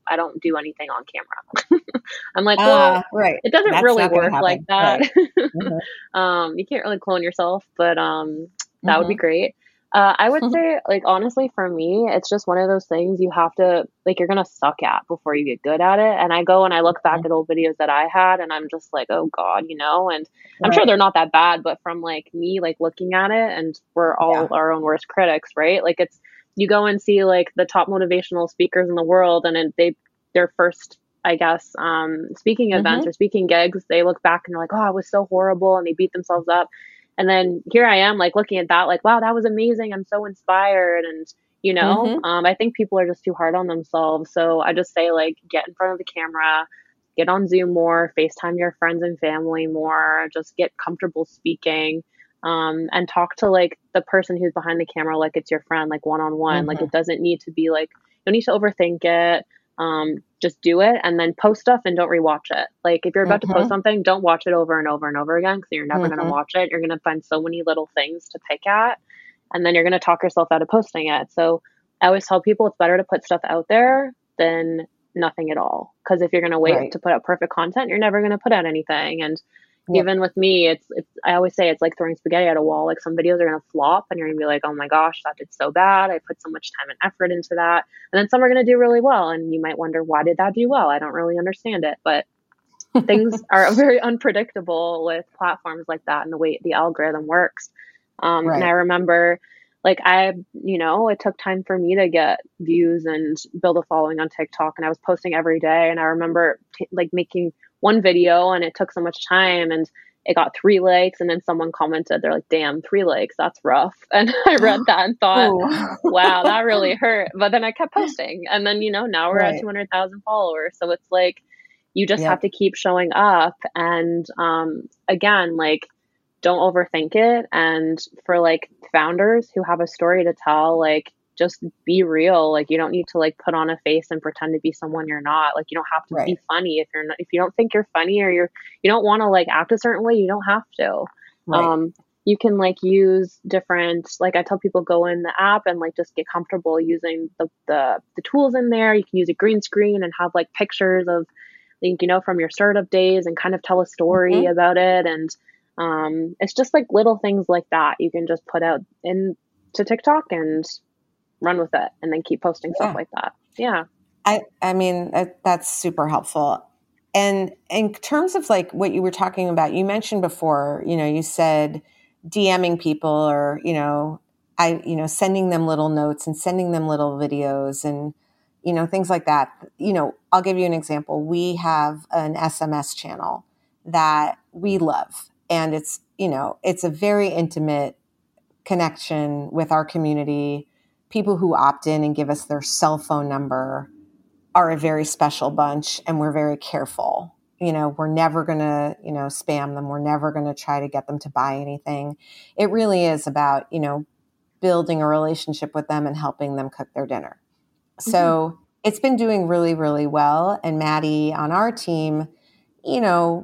I don't do anything on camera. I'm like, well, uh, right. it doesn't That's really not gonna work happen. like that. Right. Mm-hmm. um, you can't really clone yourself, but um, that Mm-hmm. would be great. Uh, I would say, like, honestly, for me, it's just one of those things you have to, like, you're going to suck at before you get good at it. And I go and I look back Mm-hmm. at old videos that I had and I'm just like, oh God, you know, and I'm Right. sure they're not that bad, but from like me, like looking at it, and we're all Yeah. our own worst critics, right? Like, it's, you go and see like the top motivational speakers in the world, and it, they, their first, I guess, um, speaking events Mm-hmm. or speaking gigs, they look back and they're like, oh, it was so horrible. And they beat themselves up. And then here I am, like, looking at that, like, wow, that was amazing. I'm so inspired. And, you know, Mm-hmm. um, I think people are just too hard on themselves. So I just say, like, get in front of the camera, get on Zoom more, FaceTime your friends and family more, just get comfortable speaking, um, and talk to, like, the person who's behind the camera like it's your friend, like, one-on-one. Like, Mm-hmm. it doesn't need to be, like, you don't need to overthink it. Um, just do it and then post stuff and don't rewatch it. Like, if you're about Mm-hmm. to post something, don't watch it over and over and over again, because you're never Mm-hmm. going to watch it. You're going to find so many little things to pick at, and then you're going to talk yourself out of posting it. So I always tell people it's better to put stuff out there than nothing at all. Because if you're going to wait Right. to put out perfect content, you're never going to put out anything. And Yep. even with me, it's, it's, I always say it's like throwing spaghetti at a wall. Like, some videos are going to flop and you're going to be like, oh my gosh, that did so bad. I put so much time and effort into that. And then some are going to do really well. And you might wonder, why did that do well? I don't really understand it. But things are very unpredictable with platforms like that and the way the algorithm works. Um, Right. And I remember, like, I, you know, it took time for me to get views and build a following on TikTok. And I was posting every day. And I remember t- like making one video, and it took so much time, and it got three likes. And then someone commented, they're like, damn, three likes, that's rough. And I read that and thought, Ooh. wow, that really hurt. But then I kept posting. And then, you know, now we're Right. at two hundred thousand followers. So it's like, you just Yep. have to keep showing up. And um, again, like, don't overthink it. And for like founders who have a story to tell, like, just be real. Like, you don't need to like put on a face and pretend to be someone you're not. Like, you don't have to Right. be funny if you're not, if you don't think you're funny, or you're, you don't want to like act a certain way, you don't have to. Right. Um, you can like use different, like, I tell people, go in the app and like just get comfortable using the, the, the tools in there. You can use a green screen and have like pictures of, like, you know, from your startup days, and kind of tell a story Mm-hmm. about it. And um, it's just like little things like that you can just put out into TikTok and run with it, and then keep posting Yeah. stuff like that. Yeah. I, I mean, that, that's super helpful. And in terms of like what you were talking about, you mentioned before, you know, you said DMing people, or, you know, I, you know, sending them little notes and sending them little videos and, you know, things like that. You know, I'll give you an example. We have an S M S channel that we love, and it's, you know, it's a very intimate connection with our community. People who opt in and give us their cell phone number are a very special bunch, and we're very careful. You know, we're never going to, you know, spam them. We're never going to try to get them to buy anything. It really is about, you know, building a relationship with them and helping them cook their dinner. So mm-hmm. it's been doing really, really well. And Maddie on our team, you know,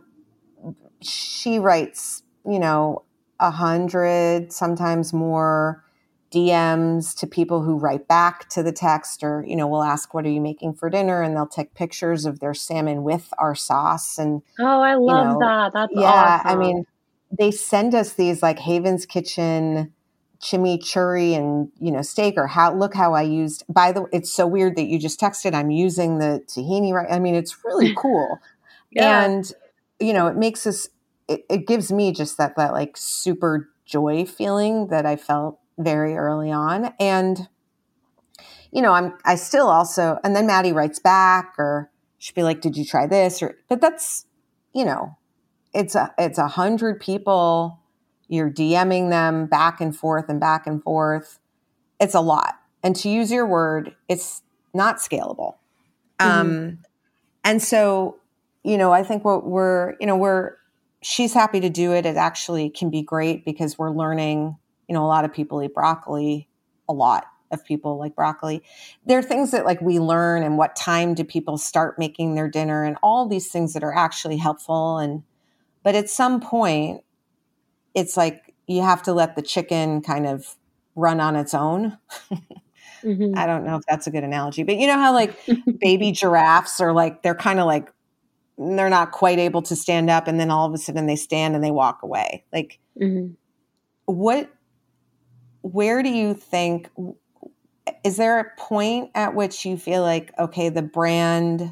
she writes, you know, a hundred, sometimes more D Ms to people who write back to the text, or, you know, we'll ask, what are you making for dinner? And they'll take pictures of their salmon with our sauce. And, oh, I love you know, that. That's yeah, awesome. I mean, they send us these like Haven's Kitchen chimichurri and, you know, steak, or how, look how I used, by the way, it's so weird that you just texted, I'm using the tahini, right? I mean, it's really cool. Yeah. And, you know, it makes us, it, it gives me just that, that like super joy feeling that I felt very early on. And, you know, I'm, I still also, and then Maddie writes back, or she'd be like, did you try this? Or, but that's, you know, it's a, it's a hundred people, you're DMing them back and forth and back and forth. It's a lot. And to use your word, it's not scalable. Mm-hmm. Um, and so, you know, I think what we're, you know, we're, she's happy to do it. It actually can be great because we're learning, you know, a lot of people eat broccoli, a lot of people like broccoli. There are things that like we learn, and what time do people start making their dinner, and all these things that are actually helpful. And, but at some point it's like, you have to let the chicken kind of run on its own. Mm-hmm. I don't know if that's a good analogy, but you know how like baby giraffes are like, they're kind of like, they're not quite able to stand up, and then all of a sudden they stand and they walk away. Like mm-hmm. what, where do you think, is there a point at which you feel like, okay, the brand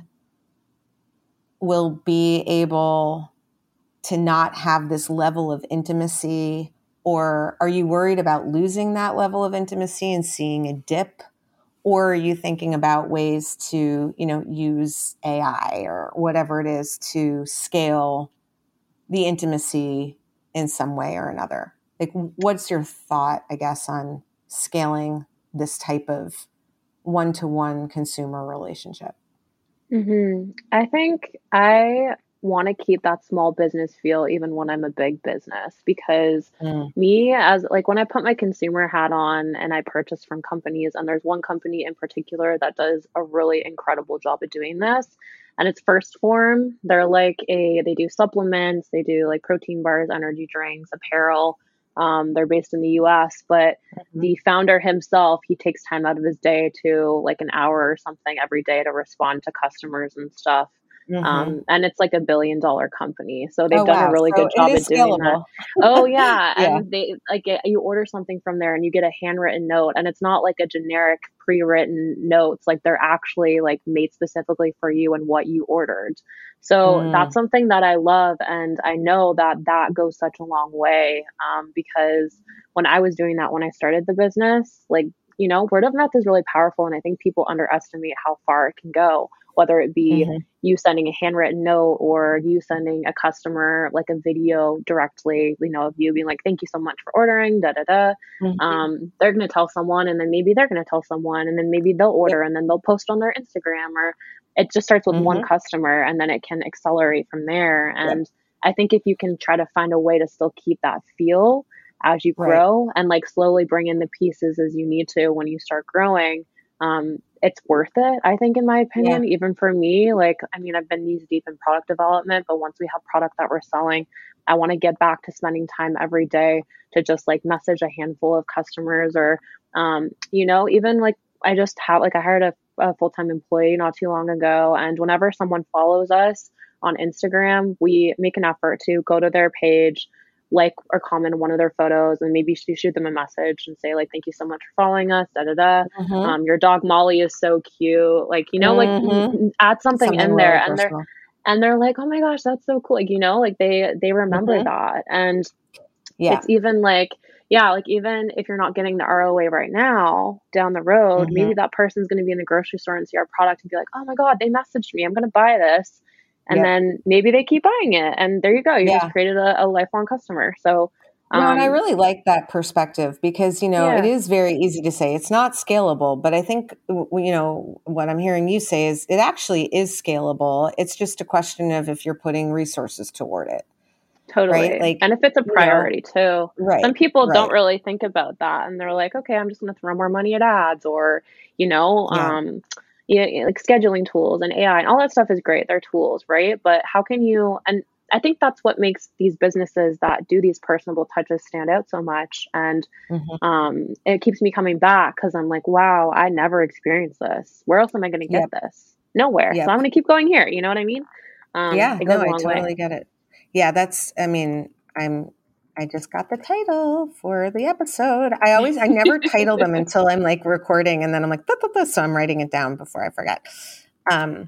will be able to not have this level of intimacy, or are you worried about losing that level of intimacy and seeing a dip? Or are you thinking about ways to, you know, use A I or whatever it is to scale the intimacy in some way or another? Like, what's your thought, I guess, on scaling this type of one-to-one consumer relationship? Mm-hmm. I think I want to keep that small business feel even when I'm a big business, because mm. me as like when I put my consumer hat on and I purchase from companies, and there's one company in particular that does a really incredible job of doing this, and it's First Form. They're like a, they do supplements, they do like protein bars, energy drinks, apparel. Um, they're based in the U S, but mm-hmm. the founder himself, he takes time out of his day to like an hour or something every day to respond to customers and stuff. Mm-hmm. Um, and it's like a billion dollar company. So they've oh, done wow. a really so good job of doing that. Oh yeah. yeah. And they like you order something from there and you get a handwritten note, and it's not like a generic pre-written notes. Like they're actually like made specifically for you and what you ordered. So mm. that's something that I love. And I know that that goes such a long way. Um, because when I was doing that, when I started the business, like, you know, word of mouth is really powerful. And I think people underestimate how far it can go, whether it be mm-hmm. you sending a handwritten note or you sending a customer like a video directly, you know, of you being like, thank you so much for ordering, da, da, da. Mm-hmm. Um, they're going to tell someone, and then maybe they're going to tell someone, and then maybe they'll order yep. and then they'll post on their Instagram, or it just starts with mm-hmm. one customer and then it can accelerate from there. And yep. I think if you can try to find a way to still keep that feel as you grow right. and like slowly bring in the pieces as you need to when you start growing, um, it's worth it, I think, in my opinion. Yeah. Even for me, like, I mean, I've been knees deep in product development, but once we have product that we're selling, I want to get back to spending time every day to just like message a handful of customers, or, um, you know, even like I just have, like I hired a, a full-time employee not too long ago. And whenever someone follows us on Instagram, we make an effort to go to their page, like or comment on one of their photos, and maybe you shoot them a message and say like, thank you so much for following us, da da da. Mm-hmm. Um, your dog Molly is so cute. Like, you know, mm-hmm. like add something, something in there, and personal. they're and they're like, oh my gosh, that's so cool. Like, you know, like they they remember mm-hmm. that, and yeah, it's even like yeah, like even if you're not getting the R O A right now, down the road, mm-hmm. maybe that person's going to be in the grocery store and see our product and be like, oh my God, they messaged me, I'm going to buy this. And yep. then maybe they keep buying it, and there you go. You yeah. just created a, a lifelong customer. So, um, no, and I really like that perspective, because, you know, yeah. it is very easy to say it's not scalable, but I think, you know, what I'm hearing you say is it actually is scalable. It's just a question of if you're putting resources toward it. Totally. Right? Like, and if it's a priority you know, too. Right. Some people right. don't really think about that, and they're like, okay, I'm just going to throw more money at ads, or, you know, yeah. um, yeah, like scheduling tools and A I and all that stuff is great. They're tools, right? But how can you, and I think that's what makes these businesses that do these personable touches stand out so much. And mm-hmm. um, it keeps me coming back, because I'm like, wow, I never experienced this. Where else am I going to get yep. this? Nowhere. Yep. So I'm going to keep going here. You know what I mean? Um, yeah, it goes no, I totally way. get it. Yeah, that's, I mean, I'm, I just got the title for the episode. I always, I never title them until I'm like recording, and then I'm like, da, da, da, so I'm writing it down before I forget. Um,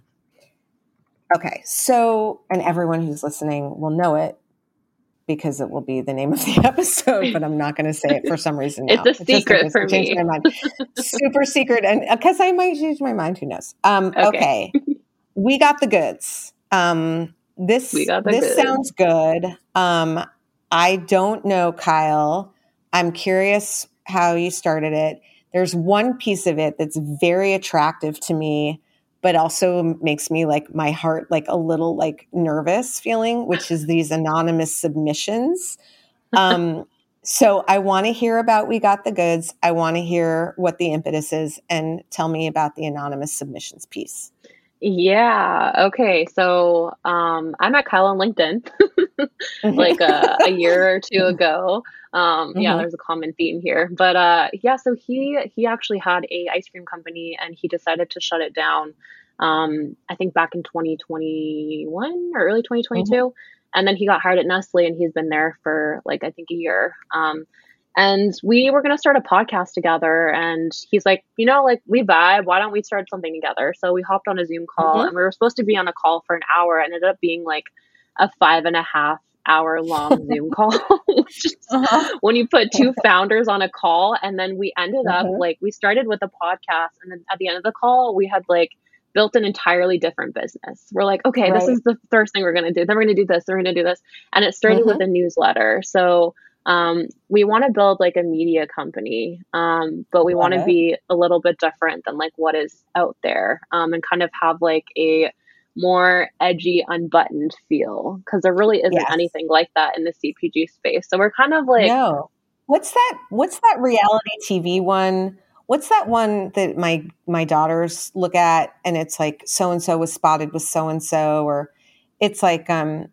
okay. So, and everyone who's listening will know it because it will be the name of the episode, but I'm not going to say it for some reason now. It's a secret for me. My mind. Super secret. And because I might change my mind, who knows? Um, okay. okay. We got the goods. Um, this, we got the this goods. Sounds good. Um, I don't know, Kyle. I'm curious how you started it. There's one piece of it that's very attractive to me, but also makes me like my heart like a little like nervous feeling, which is these anonymous submissions. Um, so I want to hear about We Got the Goods. I want to hear what the impetus is, and tell me about the anonymous submissions piece. Yeah. Okay. So um, I met Kyle on LinkedIn like a, a year or two ago. Um, Mm-hmm. yeah, there's a common theme here. But uh, yeah, so he he actually had a ice cream company, and he decided to shut it down. Um, I think back in twenty twenty-one or early twenty twenty-two, Mm-hmm. and then he got hired at Nestle, and he's been there for like I think a year. Um, and we were gonna start a podcast together, and he's like, you know, like we vibe. Why don't we start something together? So we hopped on a Zoom call, Mm-hmm. and we were supposed to be on a call for an hour, and it ended up being like a five and a half hour long Zoom call. Just Uh-huh. when you put two founders on a call, and then we ended up Mhm. like we started with a podcast, and then at the end of the call we had like built an entirely different business. We're like, okay, this Right. is the first thing we're going to do. Then we're going to do this. Then we're going to do this. And it started Mhm. with a newsletter. So um, we want to build like a media company, um, but we Love want to it. be a little bit different than like what is out there, um, and kind of have like a more edgy, unbuttoned feel, because there really isn't Yes. anything like that in the C P G space. So we're kind of like, No. What's that? What's that reality T V one? What's that one that my my daughters look at, and it's like so and so was spotted with so and so, or it's like um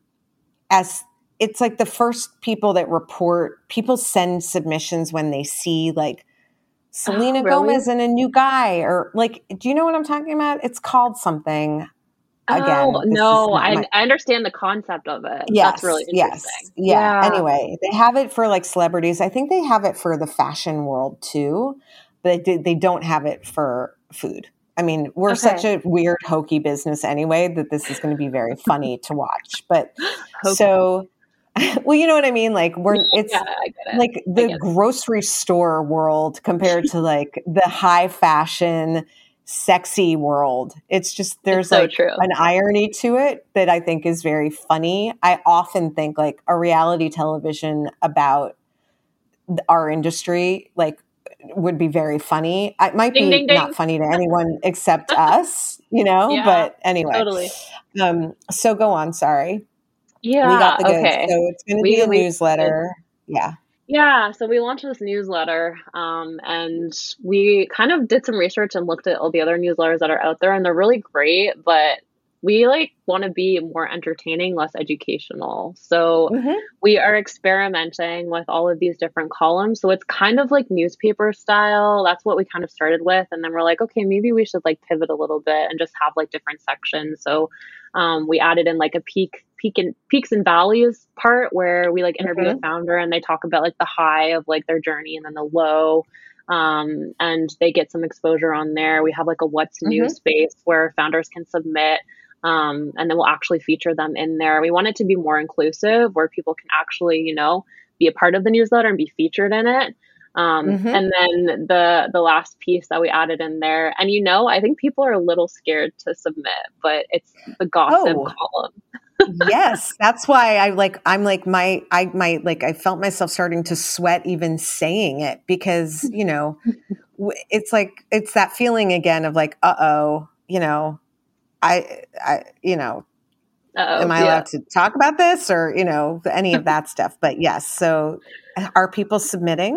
as it's like the first people that report. People send submissions when they see like Selena Oh, really? Gomez and a new guy, or like, do you know what I'm talking about? It's called something. Again, oh this is no, not I my- I understand the concept of it. Yes, That's really yes, interesting. yeah. Anyway, they have it for like celebrities. I think they have it for the fashion world too, but they, they don't have it for food. I mean, we're Okay. such a weird, hokey business anyway that this is going to be very funny to watch. But Hokey. so, well, you know what I mean? Like we're it's Yeah, I get it. like I the get it. grocery store world compared to like the high fashion, sexy world. It's just there's so like true. an irony to it that I think is very funny. I often think like a reality television about th- our industry like would be very funny. It might Ding, be ding, ding. not funny to anyone except us, you know, Yeah, but anyway. totally. Um so go on, sorry. Yeah. We got the goods. Okay. So it's going to We- be a we- newsletter. Yeah. Yeah, so we launched this newsletter, um, and we kind of did some research and looked at all the other newsletters that are out there, and they're really great, but we like want to be more entertaining, less educational. So Mhm. we are experimenting with all of these different columns. So it's kind of like newspaper style. That's what we kind of started with, and then we're like, okay, maybe we should like pivot a little bit and just have like different sections. So um, we added in like a peak, peak and peaks and valleys part where we like interview Mhm. a founder and they talk about like the high of like their journey and then the low. Um, and they get some exposure on there. We have like a what's new Mhm. space where founders can submit. Um, and then we'll actually feature them in there. We want it to be more inclusive where people can actually, you know, be a part of the newsletter and be featured in it. Um, Mhm. and then the the last piece that we added in there, and you know, I think people are a little scared to submit, but it's the gossip Oh. column. Yes, that's why I like I'm like my I my like I felt myself starting to sweat even saying it because, you know, w- it's like it's that feeling again of like, uh-oh, you know, I I you know, Uh-oh, am I yeah. allowed to talk about this or, you know, any of that stuff. But yes, so are people submitting?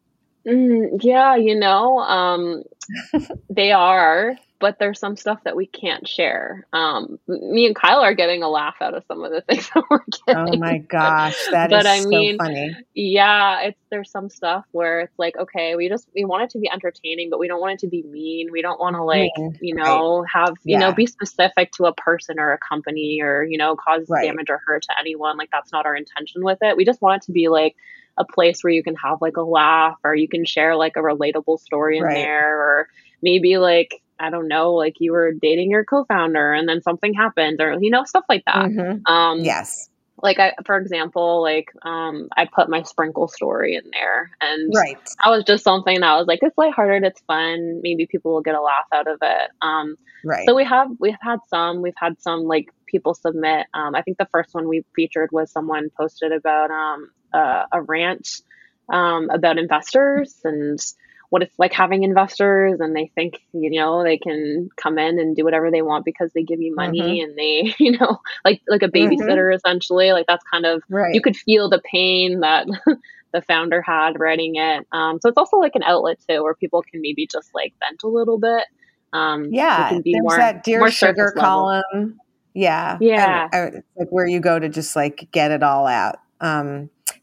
Mm, yeah, you know, um, they are, but there's some stuff that we can't share. Um, m- me and Kyle are getting a laugh out of some of the things that we're getting. Oh my gosh, that is But I so mean, funny. yeah, it's there's some stuff where it's like, okay, we just we want it to be entertaining, but we don't want it to be mean. We don't want to like, Mean, you know, have you Yeah. know, be specific to a person or a company or, you know, cause Right. damage or hurt to anyone. Like that's not our intention with it. We just want it to be like a place where you can have like a laugh or you can share like a relatable story in Right. there, or maybe like I don't know, like you were dating your co-founder and then something happened, or you know, stuff like that. Mhm. Um, Yes. like I, for example, like um, I put my sprinkle story in there, and Right. that was just something that was like it's lighthearted, it's fun, maybe people will get a laugh out of it. Um, Right. so we have we've had some we've had some like people submit. Um, I think the first one we featured was someone posted about um, uh, a rant um, about investors and what it's like having investors, and they think you know they can come in and do whatever they want because they give you money and they you know like like a babysitter essentially. Like that's kind of Right. you could feel the pain that the founder had writing it. Um, so it's also like an outlet too where people can maybe just like vent a little bit. Um, Yeah, it can be there's more, that Dear more Sugar surface level. column. Yeah, Yeah. and, uh, it's like where you go to just like get it all out. Um,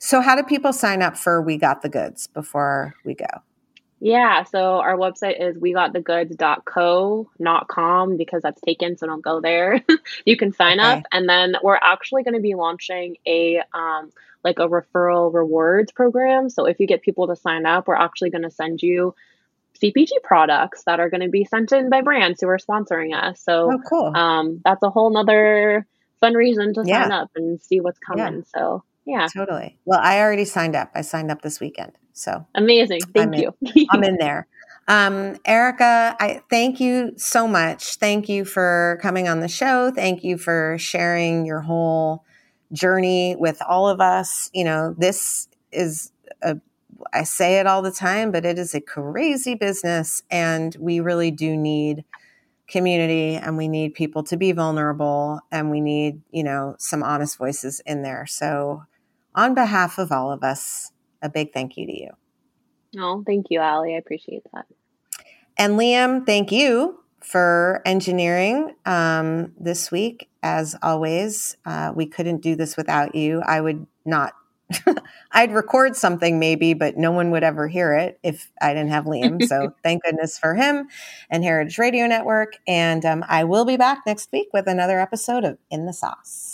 So how do people sign up for We Got the Goods before we go? Yeah, so our website is we got the goods dot co, not com, because that's taken, so don't go there. You can sign Okay. up, and then we're actually going to be launching a um, like a referral rewards program. So if you get people to sign up, we're actually going to send you C P G products that are going to be sent in by brands who are sponsoring us. So Oh, cool. um, that's a whole nother fun reason to Yeah. sign up and see what's coming. So yeah, Totally. Well, I already signed up. I signed up this weekend. So amazing. Thank I'm you. I'm in there. Um, Erica, I thank you so much. Thank you for coming on the show. Thank you for sharing your whole journey with all of us. You know, this is a, I say it all the time, but it is a crazy business, and we really do need community, and we need people to be vulnerable, and we need, you know, some honest voices in there. So on behalf of all of us, a big thank you to you. Oh, thank you, Allie. I appreciate that. And Liam, thank you for engineering um, this week. As always, uh, we couldn't do this without you. I would not, I'd record something maybe, but no one would ever hear it if I didn't have Liam. So thank goodness for him and Heritage Radio Network. And um, I will be back next week with another episode of In the Sauce.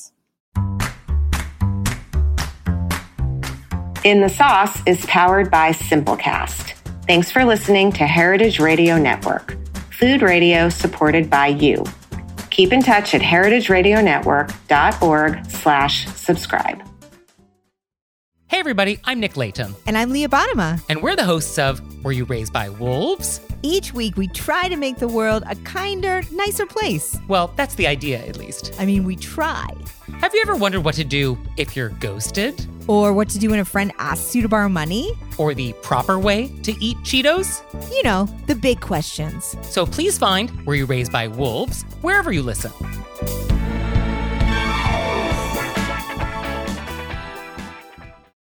In the Sauce is powered by Simplecast. Thanks for listening to Heritage Radio Network, food radio supported by you. Keep in touch at heritageradionetwork.org slash subscribe. Hey everybody, I'm Nick Latham. And I'm Leah Bottima. And we're the hosts of Were You Raised by Wolves? Each week we try to make the world a kinder, nicer place. Well, that's the idea, at least. I mean, we try. Have you ever wondered what to do if you're ghosted? Or what to do when a friend asks you to borrow money? Or the proper way to eat Cheetos? You know, the big questions. So please find Were You Raised by Wolves wherever you listen.